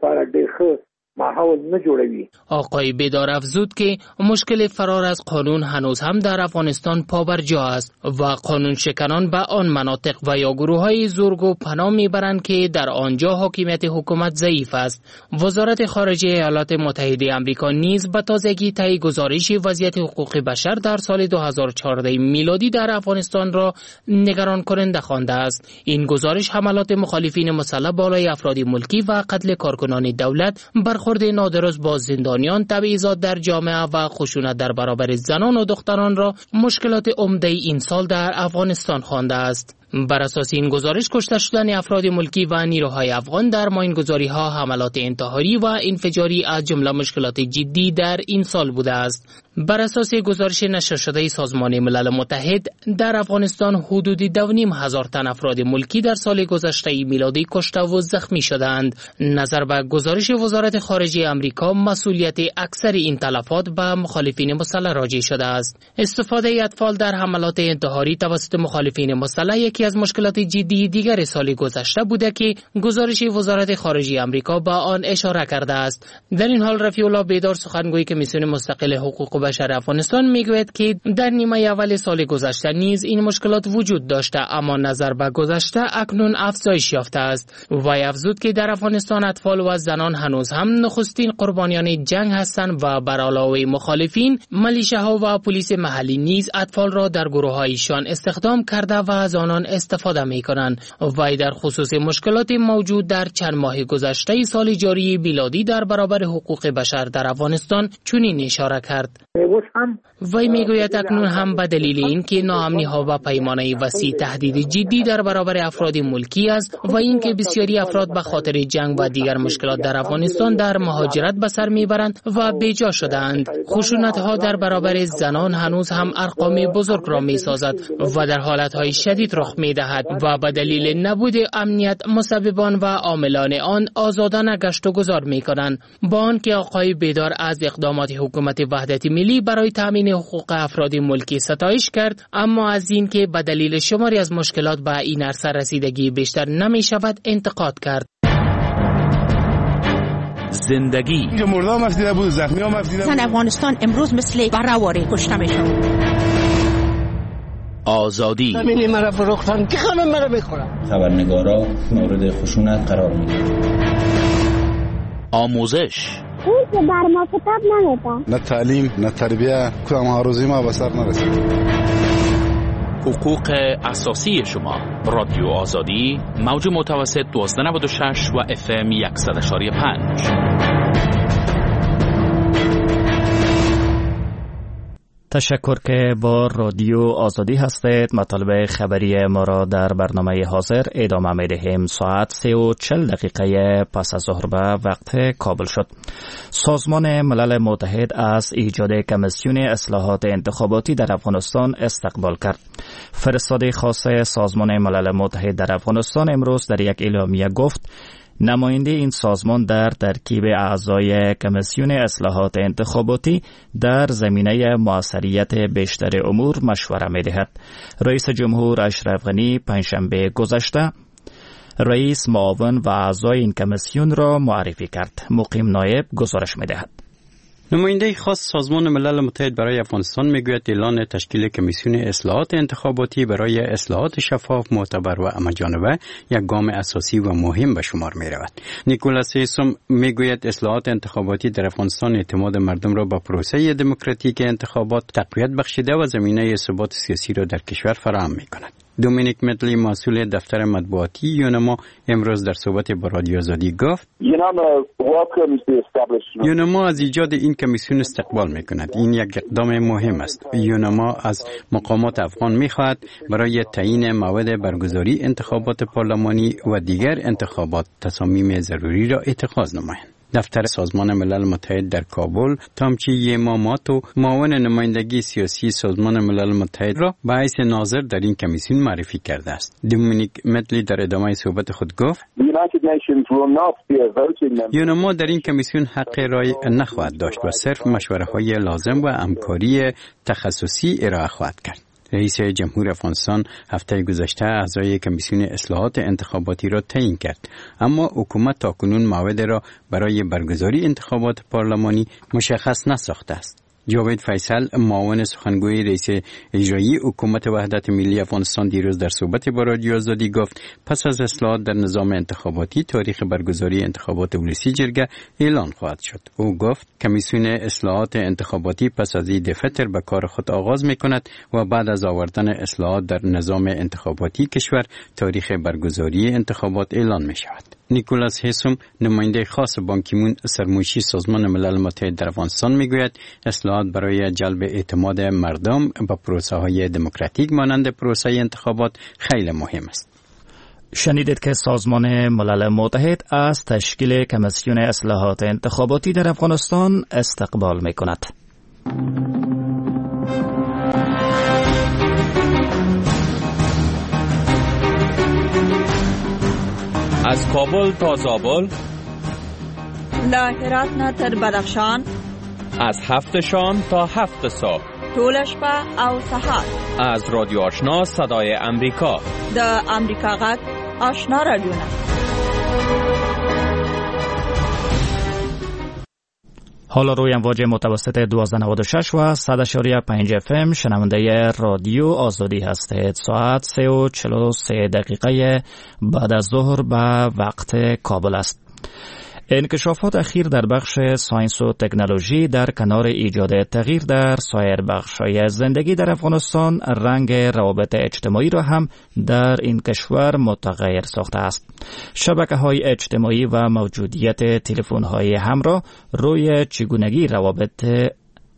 آقای بیدار افزود که مشکل فرار از قانون هنوز هم در افغانستان پابرجا است و قانون شکنان به آن مناطق و یا گروه های زورگو پناه میبرند که در آنجا حاکمیت حکومت ضعیف است. وزارت خارجه ایالات متحده آمریکا نیز به تازگی طی گزارش وضعیت حقوق بشر در سال دو هزار و چهارده میلادی در افغانستان را نگران کننده خوانده است. این گزارش حملات مخالفین مسلح بالای افراد ملکی و قتل کارکنان دولت، برخورد نادرست با زندانیان، تبعیضات در جامعه و خشونت در برابر زنان و دختران را مشکلات عمده این سال در افغانستان خوانده است. بر اساس این گزارش کشته شدن افراد ملکی و نیروهای افغان در ماینگذاری‌ها، حملات انتحاری و انفجاری از جمله مشکلات جدی در این سال بوده است. بر اساس گزارش نشر شده سازمان ملل متحد در افغانستان حدود دو نیم هزار تن افراد ملکی در سال گذشته میلادی کشته و زخمی شدند. نظر به گزارش وزارت خارجه آمریکا، مسئولیت اکثر این تلفات به مخالفین مسلح راجع شده است. استفاده اطفال در حملات انتحاری توسط مخالفین مسلح یکی از مشکلات جدی دیگر سال گذشته بوده که گزارش وزارت خارجه آمریکا به آن اشاره کرده است. در این حال رفیع الله بیدار سخنگوی کمیسیون مستقل حقوق بشر افغانستان میگوید که در نیمه اول سال گذشته نیز این مشکلات وجود داشته، اما نظر به گذشته اکنون افزایش یافته است. وی افزود که در افغانستان اطفال و زنان هنوز هم نخستین قربانیان جنگ هستند و بر علاوه مخالفین، ملیشه‌ها و پلیس محلی نیز اطفال را در گروه‌هایشان استخدام کرده و از آنان استفاده می‌کنند. وی در خصوص مشکلات موجود در چند ماه گذشته سال جاری میلادی در برابر حقوق بشر در افغانستان چنین اشاره کرد. وی میگوید اکنون هم به دلیل اینکه ناامنی ها و پیمانه وسیع تهدید جدی در برابر افراد ملکی است و اینکه بسیاری افراد به خاطر جنگ و دیگر مشکلات در افغانستان در مهاجرت به سر میبرند و بیجا شده‌اند. خشونت ها در برابر زنان هنوز هم ارقام بزرگ را میسازد و در حالت های شدید رخ میدهد و به دلیل نبود امنیت مسببان و عاملان آن آزادانه گشت و گذار میکنند. با آنکه آقای بیدار از اقدامات حکومت وحدت ملی برای تامین حقوق افراد ملکی ستایش کرد، اما از اینکه به دلیل شماری از مشکلات به این عرصه رسیدگی بیشتر نمی شود انتقاد کرد. زندگی مردم افدیده بود، زخمی هم افدیده بود. زن افغانستان امروز مثل برهواری کشته میشد. آزادی زمینی مرا فروختن که خمه مرا میخورم. خبرنگارا مورد خشونت قرار میگیرن. آموزش اون که بر ما کتاب نمیدن. نه تعلیم نه تربیه، کدام آرزوی ما به سر نرسید. حقوق اساسی شما. رادیو آزادی، موج متوسط دوازده نود و شش و اف ام صد و یک و پنج. تشکر که با رادیو آزادی هستید. مطالب خبری ما را در برنامه حاضر ادامه می دهیم. ساعت سه و چل دقیقه پس از ظهر به وقت کابل شد. سازمان ملل متحد از ایجاد کمیسیون اصلاحات انتخاباتی در افغانستان استقبال کرد. فرستاده خاص سازمان ملل متحد در افغانستان امروز در یک اعلامیه گفت نماینده این سازمان در ترکیب اعضای کمیسیون اصلاحات انتخاباتی در زمینه موثریت بیشتر امور مشوره می‌دهد. رئیس جمهور اشرف غنی پنجشنبه گذشته رئیس معاون و اعضای این کمیسیون را معرفی کرد. مقیم نایب گزارش می‌دهد. نماینده خاص سازمان ملل متحد برای افغانستان میگوید اعلان تشکیل کمیسیون اصلاحات انتخاباتی برای اصلاحات شفاف، معتبر و همه‌جانبه یک گام اساسی و مهم به شمار می رود. نیکولاس هیسوم میگوید اصلاحات انتخاباتی در افغانستان اعتماد مردم را به پروسه دموکراتیک انتخابات تقویت بخشیده و زمینه ثبات سیاسی را در کشور فراهم می کند. دومینیک مدلی مسئول دفتر مطبوعاتی یونما امروز در صحبت با رادیو آزادی گفت یونما از ایجاد این کمیسیون استقبال می کند. این یک اقدام مهم است. یونما از مقامات افغان می خواهد برای تعیین موعد برگزاری انتخابات پارلمانی و دیگر انتخابات تصامیم ضروری را اتخاذ نمایند. دفتر سازمان ملل متحد در کابل تامچی یماماتو معاون نمایندگی سیاسی سازمان ملل متحد را به حیث ناظر در این کمیسیون معرفی کرده است. دومینیک مدلی در ادامه صحبت خود گفت یونما در این کمیسیون حق رای نخواهد داشت و صرف مشوره‌های لازم و همکاری تخصصی ارائه خواهد کرد. رئیس جمهور افغانستان هفته گذشته اعضای کمیسیون اصلاحات انتخاباتی را تعیین کرد، اما حکومت تاکنون موعد را برای برگزاری انتخابات پارلمانی مشخص نساخته است. جاوید فیصل معاون سخنگوی رئیس اجرایی حکومت وحدت ملی افغانستان دیروز در صحبت با رادیو آزادی گفت پس از اصلاحات در نظام انتخاباتی تاریخ برگزاری انتخابات ولسی جرگه اعلان خواهد شد. او گفت کمیسیون اصلاحات انتخاباتی پس از عید فطر به کار خود آغاز می‌کند و بعد از آوردن اصلاحات در نظام انتخاباتی کشور تاریخ برگزاری انتخابات اعلان می‌شود. نیکولاس هیسوم نماینده خاص بان کی مون سرمایشی سازمان ملل متحد در افغانستان میگوید اصلاحات برای جلب اعتماد مردم به پروسه های دموکراتیک مانند پروسه انتخابات خیلی مهم است. شنیدید که سازمان ملل متحد از تشکیل کمیسیون اصلاحات انتخاباتی در افغانستان استقبال میکند. از کابل تا زابل، له هرات نه تر بدخشان، از هفت شام تا هفت صبح، ټول شپه او سهار، از رادیو آشنا صدای امریکا، د امریکا غږ آشنا رادیو. حالا روی امواج متوسط دوازده نود و شش و صد و پنج اف ام شنونده رادیو آزادی هستید. ساعت سه و چهل و سه دقیقه بعد از ظهر به وقت کابل است. انکشافات اخیر در بخش ساینس و تکنولوژی در کنار ایجاد تغییر در سایر بخش‌های زندگی در افغانستان رنگ روابط اجتماعی را هم در این کشور متغیر ساخته است. شبکه‌های اجتماعی و موجودیت تلفن‌های همراه روی چگونگی روابط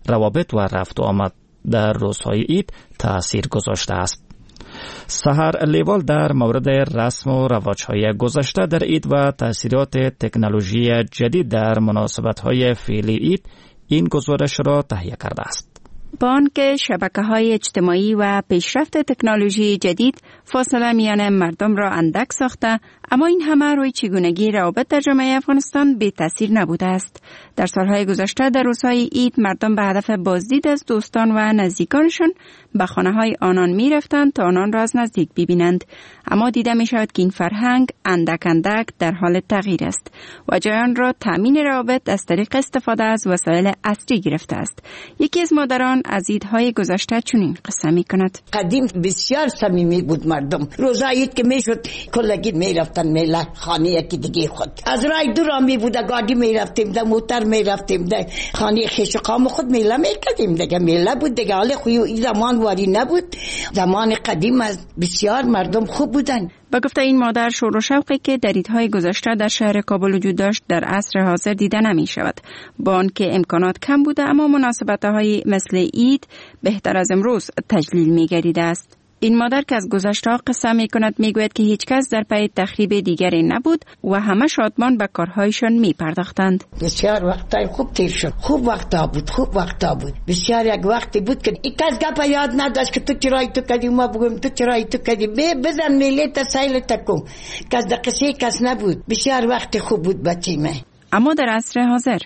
روابط و رفت و آمد در روزهای عید تأثیر گذاشته است. سحر لیوال در مورد رسم و رواج‌های گذشته در عید و تأثیرات تکنولوژی جدید در مناسبت‌های فعلی عید این گزارش را تهیه کرده است. با آنکه شبکه‌های اجتماعی و پیشرفت تکنولوژی جدید فاصله میان مردم را اندک ساخته، اما این همه روی چگونگی روابط در جامعه افغانستان بی تاثیر نبوده است. در سالهای گذشته در روزهای عید مردم به هدف بازدید از دوستان و نزدیکانشان به خانه‌های آنان می رفتند تا آنان را از نزدیک ببینند. اما دیده می شود که این فرهنگ اندک اندک در حال تغییر است و جای آن را تامین روابط از طریق استفاده از وسایل عصری گرفته است. یکی از مادران از عیدهای گذشته چنین قصه می کند. قدیم بسیار صمیمی بود مردم. روزا عید که می شد کلگی می رفتن میله خانه یکی دیگه خود. از رای دور می بود، گاڑی می رفتیم، در موتر می رفتیم، در خانه خویش و قوم خود میله می کردیم. دیگه میله بود دیگه، حال خوی این زمان واری نبود. زمان قدیم از بسیار مردم خوب بودن. با گفته این مادر، شور و شوقی که در عیدهای گذشته در شهر کابل وجود داشت در عصر حاضر دیده نمی شود. با آنکه امکانات کم بوده، اما مناسبت‌های مثل عید بهتر از امروز تجلیل می گردیده است. این مادر که از گذشته قصه می کند می گوید که هیچ کس در پی تخریب دیگری نبود و همه شادمان به کارهایشان می پرداختند. بسیار وقتای خوب تیر شد. خوب وقتا بود، خوب وقتا بود. بسیار یک وقتی بود که یک کس گپ یاد نداشت که تو چرایی تو کردی، ما بگم تو چرایی تو کردی، به بزن میله تا سیل تکم. کس در قصه کس نبود. بسیار وقت خوب بود بچه من. اما در عصر حاضر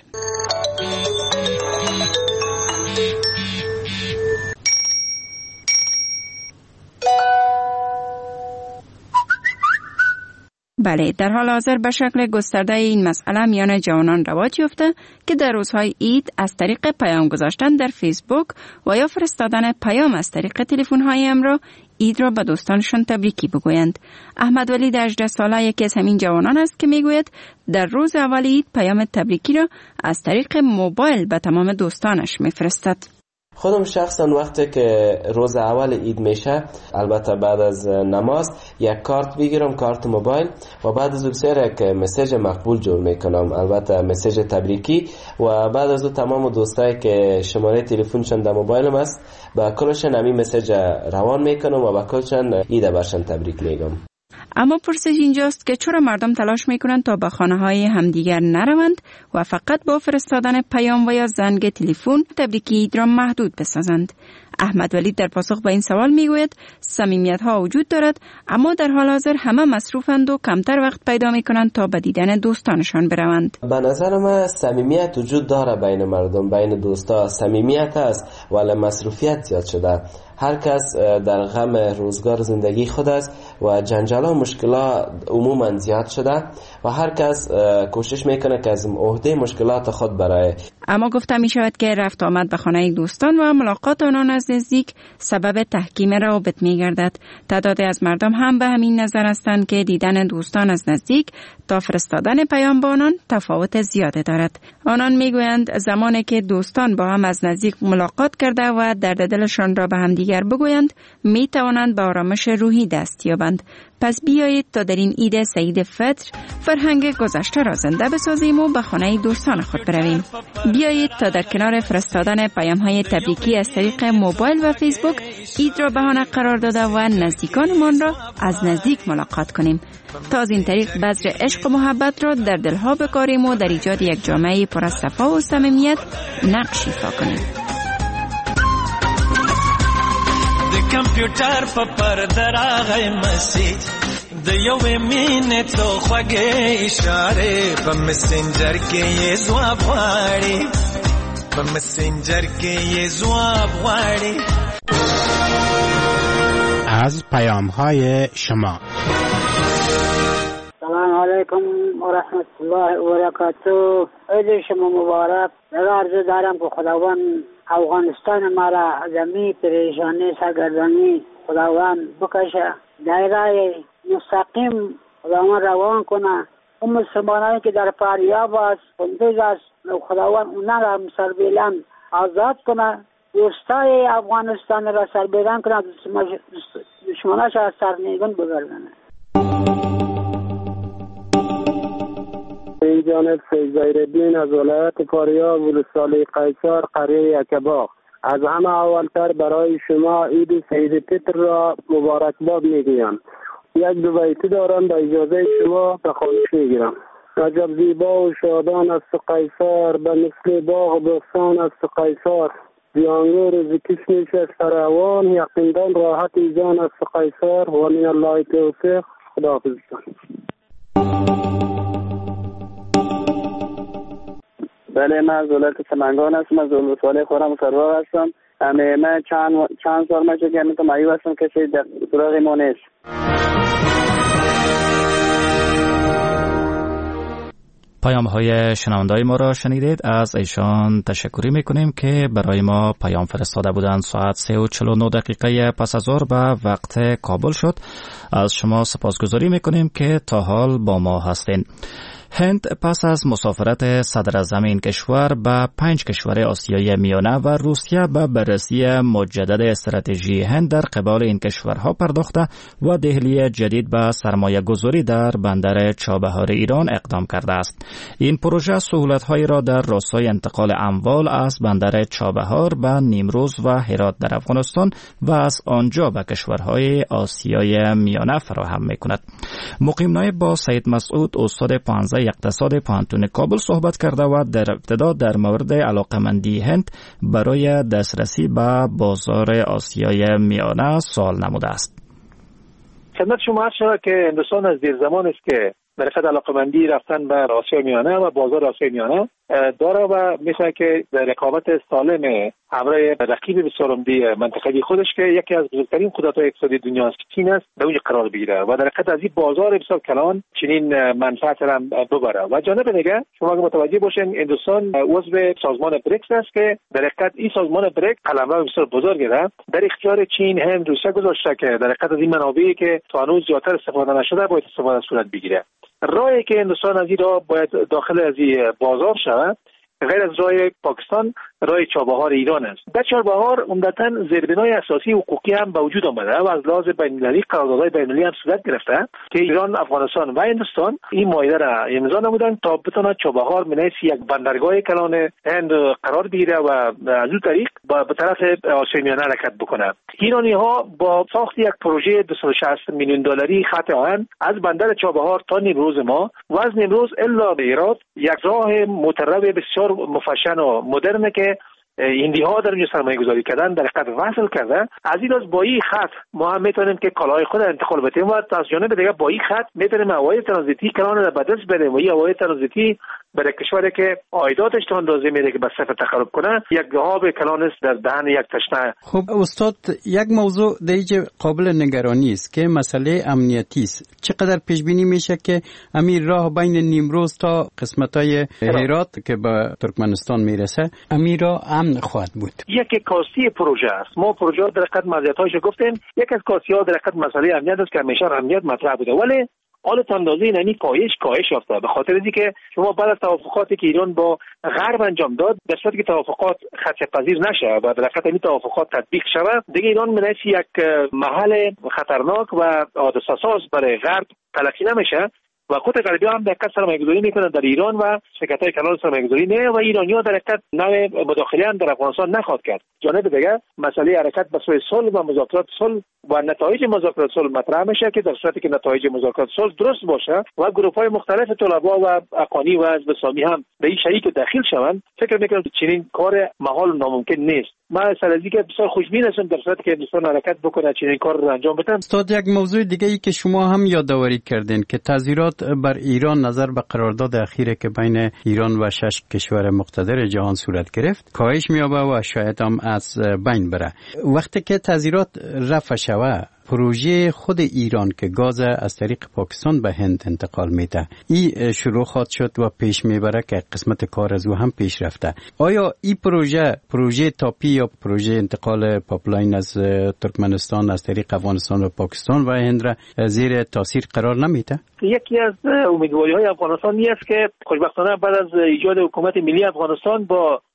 بله، در حال حاضر به شکل گسترده این مسئله میان جوانان رواج یافته که در روزهای عید از طریق پیام گذاشتن در فیسبوک و یا فرستادن پیام از طریق تلفن‌های همراه عید را به دوستانشان تبریکی بگویند. احمد ولی در هجده ساله یکی از همین جوانان است که میگوید در روز اول عید پیام تبریکی را از طریق موبایل به تمام دوستانش میفرستد. خودم شخصا وقتی که روز اول عید میشه، البته بعد از نماز یک کارت بگیرم، کارت موبایل، و بعد از بسیار یک مسیج مقبول جور میکنم، البته مسیج تبریکی، و بعد از اون تمام دوستایی که شماره تلفنشون در موبایلم است با کلشون همین مسیج روان میکنم و با کلشون عید برشون تبریک میگم. اما پرسش اینجاست که چرا مردم تلاش میکنند تا به خانه های همدیگر نروند و فقط با فرستادن پیام و یا زنگ تلفن تبریکی عید را محدود بسازند. احمد ولی در پاسخ به این سوال میگوید صمیمیت ها وجود دارد، اما در حال حاضر همه مصروفند و کمتر وقت پیدا میکنند تا به دیدن دوستانشان بروند. به نظر من صمیمیت وجود داره بین مردم، بین دوستا صمیمیت است، ولی مصروفیت زیاد شده. هر کس در غم روزگار زندگی خود است و جنجال و مشکلات عموما زیاد شده و هر کس کوشش میکنه که از عهده مشکلات خود برای. اما گفته می شود که رفت آمد به خانه دوستان و ملاقات آنان از نزدیک سبب تحکیم روابط می گردد. تعدادی از مردم هم به همین نظر هستند که دیدن دوستان از نزدیک تا فرستادن پیام با آنان تفاوت زیاده دارد. آنان می گویند زمانی که دوستان با هم از نزدیک ملاقات کرده و درد دلشان را به هم دیگر بگویند، می توانند به آرامش روحی دست یابند. پس بیایید تا در این عید سعید فطر فرهنگ گذشته را زنده بسازیم و به خانه دوستان خود برویم. بیایید تا در کنار فرستادن پیام‌های تبریکی از طریق موبایل و فیسبوک عید را بهانه قرار داده و نزدیکانمان را از نزدیک ملاقات کنیم تا از این طریق بذر عشق و محبت را در دلها بکاریم و در ایجاد یک جامعه پر از صفا و صمیمیت نقش ایفا کنیم. کمپیوټر په پرده راغی مسیج د یوې مینې څو خوږې اشارې په مسنجر کې یې ځواب غواړي په مسنجر کې یې ځواب غواړي. از پیام‌های شما. سلام علیکم و رحمت الله و برکاته. عید شما مبارک. عرض دارم که خداوند افغانستان ما را زمین پریشانی سرگردانی خداوند بکشه، دایره مستقیم خداوند روان کنه. اون مسلمانانی که در فریاب است بندیز است خداوند اونا را سربیلند آزاد کنه، دوستای افغانستان را سربیلند کنه، دشمناش را سرنگون بگردنه. این جانب سید زهیرالدین از ولایت فاریاب ولسوالی قیصر قریه یکباغ. از همه اولتر برای شما عید سعید فطر را مبارکباد میگویم. یک دو بیتی دارم، به اجازه شما به خوانش میگیرم. عجب زیبا و شادان است قیصر، به مثل باغ و بستان است قیصر. زیانگور ز کشمش است فراوان، یقیندان راحت جان است قیصر. و من الله توفیق. خداحافظ. بله، من از ولایت سمنگان هستم، از ولسوالی خورم سرواق هستم. همه من چند چند سال میشه که من تو مایو هستم که چه در سراغ ما نیست. پیام های شنوندای ما را شنیدید. از ایشان تشکری میکنیم که برای ما پیام فرستاده بودند. ساعت سه و چهل و نه دقیقه پس از ظهر به وقت کابل شد. از شما سپاسگزاری میکنیم که تا حال با ما هستین. هند پس از مسافرت صدراعظم این کشور به پنج کشور آسیای میانه و روسیه به بررسی مجدد استراتژی هند در قبال این کشورها پرداخته و دهلی جدید به سرمایه گذاری در بندر چابهار ایران اقدام کرده است. این پروژه سهولت‌هایی را در راستای انتقال اموال از بندر چابهار به نیمروز و هرات در افغانستان و از آنجا به کشورهای آسیای میانه فراهم می‌کند. مقیم نایب با سید مسعود استاد پانزده اقتصاد پانتون کابل صحبت کرده و در ابتدا در مورد علاقمندی هند برای دسترسی به بازار آسیای میانه سوال نموده است. خدمت شما عرض شود که هندوستان از دیر زمان است که در خط علاقمندی رفتن به آسیای میانه و بازار آسیای میانه داره و میخواد که در رقابت سالم همراه رقیب بسیار عمده منطقه‌ای خودش که یکی از بزرگترین قدرت‌های اقتصادی دنیا است چین است در اونجا قرار بگیره و در حقیقت از این بازار بسیار کلان چنین منفعت را ببره. و جانب دیگه شما اگه متوجه باشین هندوستان عضو سازمان بریکس است که در حقیقت این سازمان بریکس قلمرو بسیار بزرگی است در اختیار چین، هند، روسیه گذاشته که در حقیقت از این منابعی که تا هنوز زیادتر استفاده نشده باید استفاده صورت بگیره. راهی که هندوستان از این راه باید داخل از این بازار شود غیر از راه پاکستان راه چابهار ایران است. در چابهار عمدتاً زیربنای اساسی حقوقی هم به وجود آمده و از لحاظ بین‌المللی قراردادهای بین‌المللی هم صورت گرفته که ایران، افغانستان و هندوستان این معاهده را امضا نمودند تا بتواند چابهار من حیث یک بندرگاه کلان هند قرار بگیره و از این طریق به طرف آسیای میانه حرکت بکنه. ایرانی‌ها با ساخت یک پروژه دویست و شصت میلیون دلاری خط آهن از بندر چابهار تا نیمروز ما و از نیمروز الا به هرات یک راه مترب بسیار مفشن و مدرن که هندی ها در اونجا سرمایه گذاری کردن در حقیقت وصل کرده. از این لحاظ با این خط ما هم میتونیم که کالای خود انتقال بدیم و از جانب دیگه با این خط میتونیم هوای ترانزیتی کلان را به دست بدیم و این هوای ترانزیتی برای کشوری که عایداتش تا اندازه میده که به صفر تخرب کنه یک گهاب کلان است در دهن یک تشنه. خب استاد، یک موضوع دیگه قابل نگرانی است که مسئله امنیتی است. چقدر پیش بینی میشه که امیر راه بین نیمروز تا قسمت‌های هرات که به ترکمنستان میرسه امیر راه امن خواهد بود؟ یکی کاستی پروژه است. ما پروژه در حقیقت مزیت‌هاش گفتیم. یک از کاستی‌ها در حقیقت مسئله امنیت است که همیشه امنیت مطرح بوده ولی حالت اندازه اینی کاهش کاهش یافته به خاطر اینکه شما بعد از توافقاتی که ایران با غرب انجام داد در صورتی که توافقات خدشه‌پذیر نشه و در حقیقت این توافقات تطبیق شود دیگه ایران منش یک محل خطرناک و حادثه‌ساز برای غرب تلقی نمیشه و خود غربی هم در حقیقت سرمایه‌گذاری میکنن در ایران و شرکت‌های کانال سرمایه‌گذاری نه و ایرانی‌ها در حقیقت نوع مداخله هم در افغانستان نخواهد کرد. جانب دیگه مسئله حرکت به سوی صلح و مذاکرات صلح و نتایج مذاکرات صلح مطرح میشه که در صورتی که نتایج مذاکرات صلح درست باشه و گروه‌های مختلف طلبا و اقانی و حزب اسلامی هم به این شریک داخل شوند فکر میکنم چنین کار محال و ناممکن نیست. من سرازی که بسیار خوشبین هستم در صورتی که هندوستان حرکت بکنه چنین کار رو انجام بده. استاد، یک موضوع دیگه ای که شما هم یادآوری کردین که تظاهرات بر ایران نظر به قرارداد اخیری که بین ایران و شش کشور مقتدر جهان صورت گرفت کاهش می‌یابه و شاید هم از بین بره. وقتی که تظاهرات رفع شود پروژه خود ایران که گاز از طریق پاکستان به هند انتقال میده این شروع خواهد شد و پیش میبره که قسمت کار از او هم پیش رفته. آیا این پروژه پروژه تاپی یا پروژه انتقال پایپلاین از ترکمنستان از طریق افغانستان و پاکستان و هند را زیر تاثیر قرار نمیده؟ یکی از امیدواری‌های افغانستان این است که خوشبختانه بعد از ایجاد حکومت ملی افغانستان با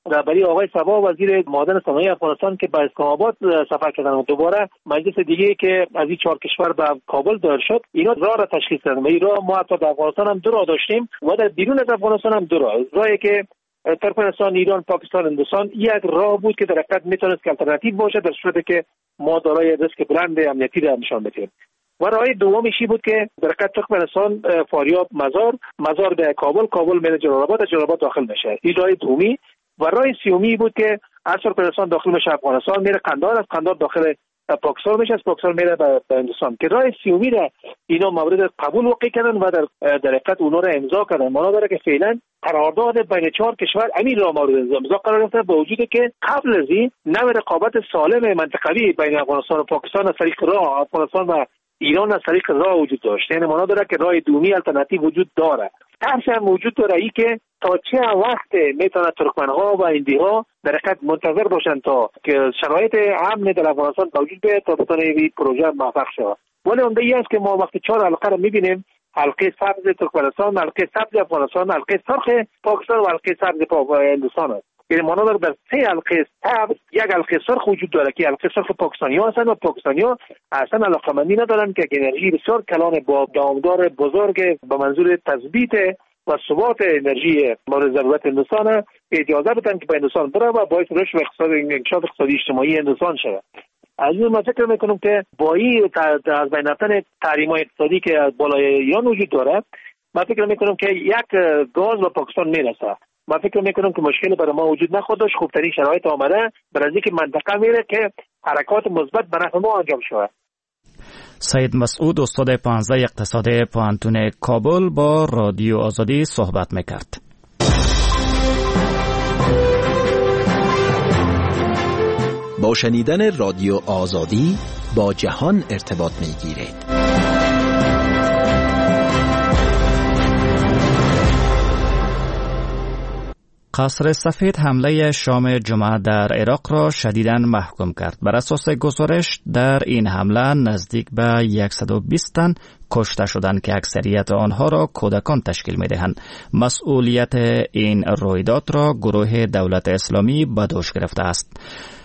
رهبری آقای صبا وزیر معدن صنایع افغانستان که به اسلام آباد سفر کردن و دوباره مجلس دیگه که از این چهار کشور به کابل دایر شد، اینا راه را تشخیص دادن. و این راه ما حتی در افغانستان هم دو راه داشتیم و در بیرون از افغانستان هم دو راه. راهی که ترکمنستان، ایران، پاکستان، هندوستان یک راه بود که در حقیقت میتونست که الटरनेटिव باشه در صورتی که ما دارای ریسک بلند امنیتی را نشان بدیم. و راه دومیشی بود که در حقیقت ترکمنستان فاریاب مزار مزار به کابل، کابل میره جلال آباد، جلال آباد داخل میشه. این راه دومی. و راه سومی بود که از ترکمنستان داخل میشه افغانستان، میره قندهار، از قندهار داخل پاکستان میشه، از پاکستان میره به هندوستان. که راه سومی را اینا مورد قبول واقع کردن و در در حقیقت اونها را امضا کردن. معنا داره که فعلا قرارداد بین چهار کشور امیر را مورد امضا قرار گرفته، با وجودی که قبل از این نوع رقابت سالم منطقوی بین افغانستان و پاکستان از طریق راه، افغانستان و ایران از طریق راه وجود داشت. یعنی معنا داره که راه دومی الटरनेटिव وجود داره. ترس هم وجود داره ای که تا چه وقت میتونه ترکمنها و هندیها در حقیقت منتظر باشن تا که شرایط امن در افغانستان وجود بیاد تا بتونه این پروژه موفق شود. ولی اون دیگه است که ما وقتی چهار حلقه رو میبینیم، حلقه سبز ترکمنستان، حلقه سبز افغانستان، حلقه سرخ پاکستان و حلقه سبز هندوستان است. یعنی معنا داره در سه حلقه سبز یک حلقه سرخ وجود داره که حلقه سرخ پاکستانی‌ها هستند و پاکستانی‌ها اصلا علاقه‌مندی ندارن که انرژی بسیار کلان با دامدار بزرگ به منظور تثبیت و ثبات انرژی مورد ضرورت هندوستان اجازه بدن که به هندوستان بره و باعث رشد و اقتصاد انکشاف اقتصادی اجتماعی هندوستان شود. از این من فکر میکنم که با این از بین رفتن تحریم‌های اقتصادی که از بالای ایران وجود داره، من فکر میکنم که یک گاز به پاکستان میرسه. من فکر میکنم که مشکلی برای ما وجود نخواهد داشت. خوبترین شرایط آمده برای اینکه منطقه میره که حرکات مثبت به نفع ما انجام شود. سید مسعود، استاد پانزده اقتصاد پوهنتون کابل، با رادیو آزادی صحبت میکرد. با شنیدن رادیو آزادی با جهان ارتباط میگیرید. قصر سفید حمله شام جمعه در عراق را شدیداً محکوم کرد. بر اساس گزارش در این حمله نزدیک به صد و بیست تن کشته شدند که اکثریت آنها را کودکان تشکیل می‌دهند. مسئولیت این رویداد را گروه دولت اسلامی به دوش گرفته است.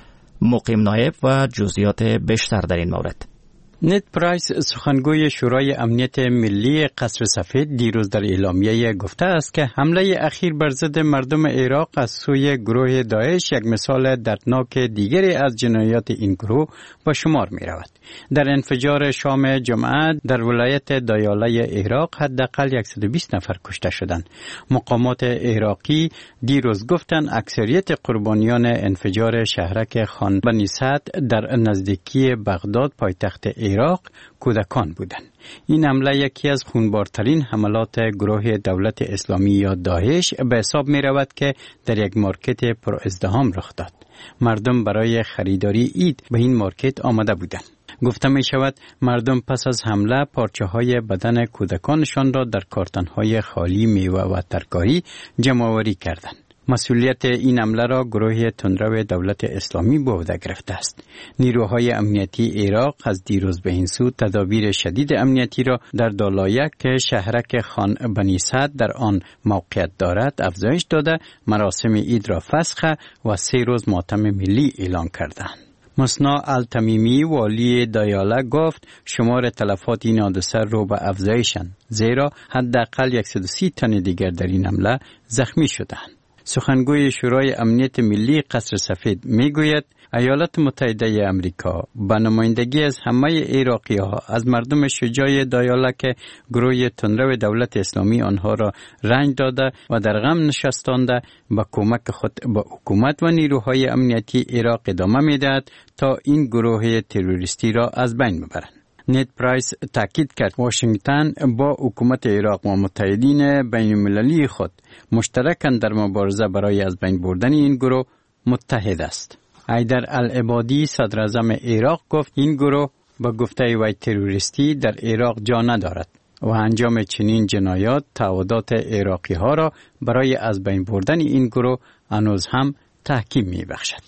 مقیم نایب و جزئیات بیشتر در این مورد. نت پرایس، سخنگوی شورای امنیت ملی قصر سفید، دیروز در اعلامیه گفته است که حمله اخیر بر ضد مردم عراق از سوی گروه داعش یک مثال دردناک دیگری از جنایات این گروه به شمار می رود. در انفجار شام جمعه در ولایت دایاله عراق حداقل صد و بیست نفر کشته شدند. مقامات عراقی دیروز گفتند اکثریت قربانیان انفجار شهرک خان بنی سعد در نزدیکی بغداد پایتخت عراق کودکان بودند. این حمله یکی از خونبارترین حملات گروه دولت اسلامی یا داعش به حساب می رود که در یک مارکت پر ازدحام رخ داد. مردم برای خریداری عید به این مارکت آمده بودند. گفته می شود مردم پس از حمله پارچه های بدن کودکانشان را در کارتن های خالی میوه و ترکاری جمع آوری کردند. مسئولیت این حمله را گروه تندرو دولت اسلامی به عهده گرفته است. نیروهای امنیتی عراق از دیروز به این سو تدابیر شدید امنیتی را در دالایه که شهرک خان بنی سعد در آن موقعیت دارد افزایش داده، مراسم عید را فسخ و سه روز ماتم ملی اعلان کردند. مصنع التمیمی، والی دایاله، گفت شمار تلفات این حادثه رو به افزایشند، زیرا حداقل صد و سی تن دیگر در این حمله زخمی شدند. سخنگوی شورای امنیت ملی قصر سفید میگوید ایالات متحده امریکا به نمایندگی از همه عراقی ها از مردم شجاع دایاله که گروه تندرو دولت اسلامی آنها را رنج داده و در غم نشستانده با کمک خود با حکومت و نیروهای امنیتی عراق ادامه میدهد تا این گروه تروریستی را از بین ببرند. نت پرایس تاکید کرد واشنگتن با حکومت عراق و متحدین بین المللی خود مشترکاً در مبارزه برای از بین بردن این گروه متحد است. حیدر العبادی، صدر اعظم عراق، گفت این گروه با گفته وی تروریستی در عراق جا ندارد و انجام چنین جنایات تعهدات عراقی ها را برای از بین بردن این گروه هنوز هم تحکیم می بخشد.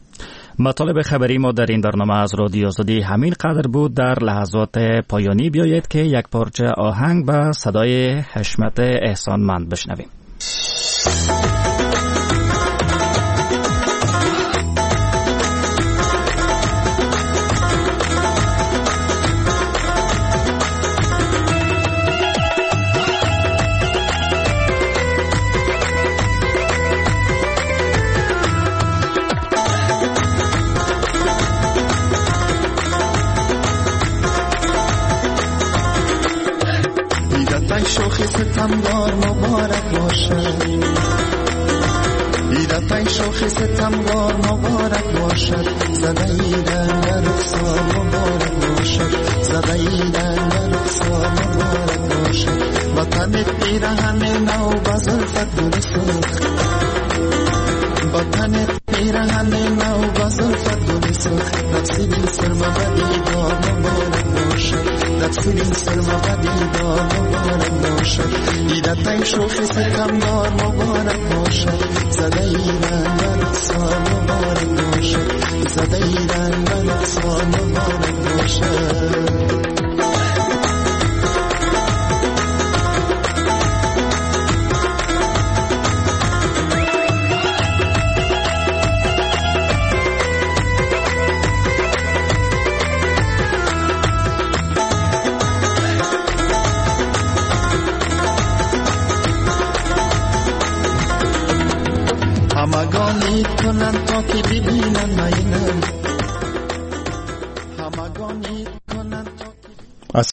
مطالب خبری ما در این برنامه از رادیو آزادی همین قدر بود. در لحظات پایانی بیایید که یک پارچه آهنگ به صدای حشمت احسانمند بشنویم. ایدتای شوخی ستمگار مبارک باشد، ایدتای شوخی ستمگار مبارک باشد، زده ایدن در رخسار مبارک باشد، زده ایدن در رخسار مبارک باشد. وطنت پیرهن نو بزلفت گل سرخ، وطنت پیرهن نو بزلفت گل سرخ، نفسی دل سرما و دیدار مبارک باشد، نفسی دل سرما و دیدار مبارک باشد. ایدتای شوخی ستمگار مبارک باشد، زده ایران و رخسار مبارک باشد، زده ایران و رخسار مبارک باشد. همگانی کنن تا که ببینن مینم،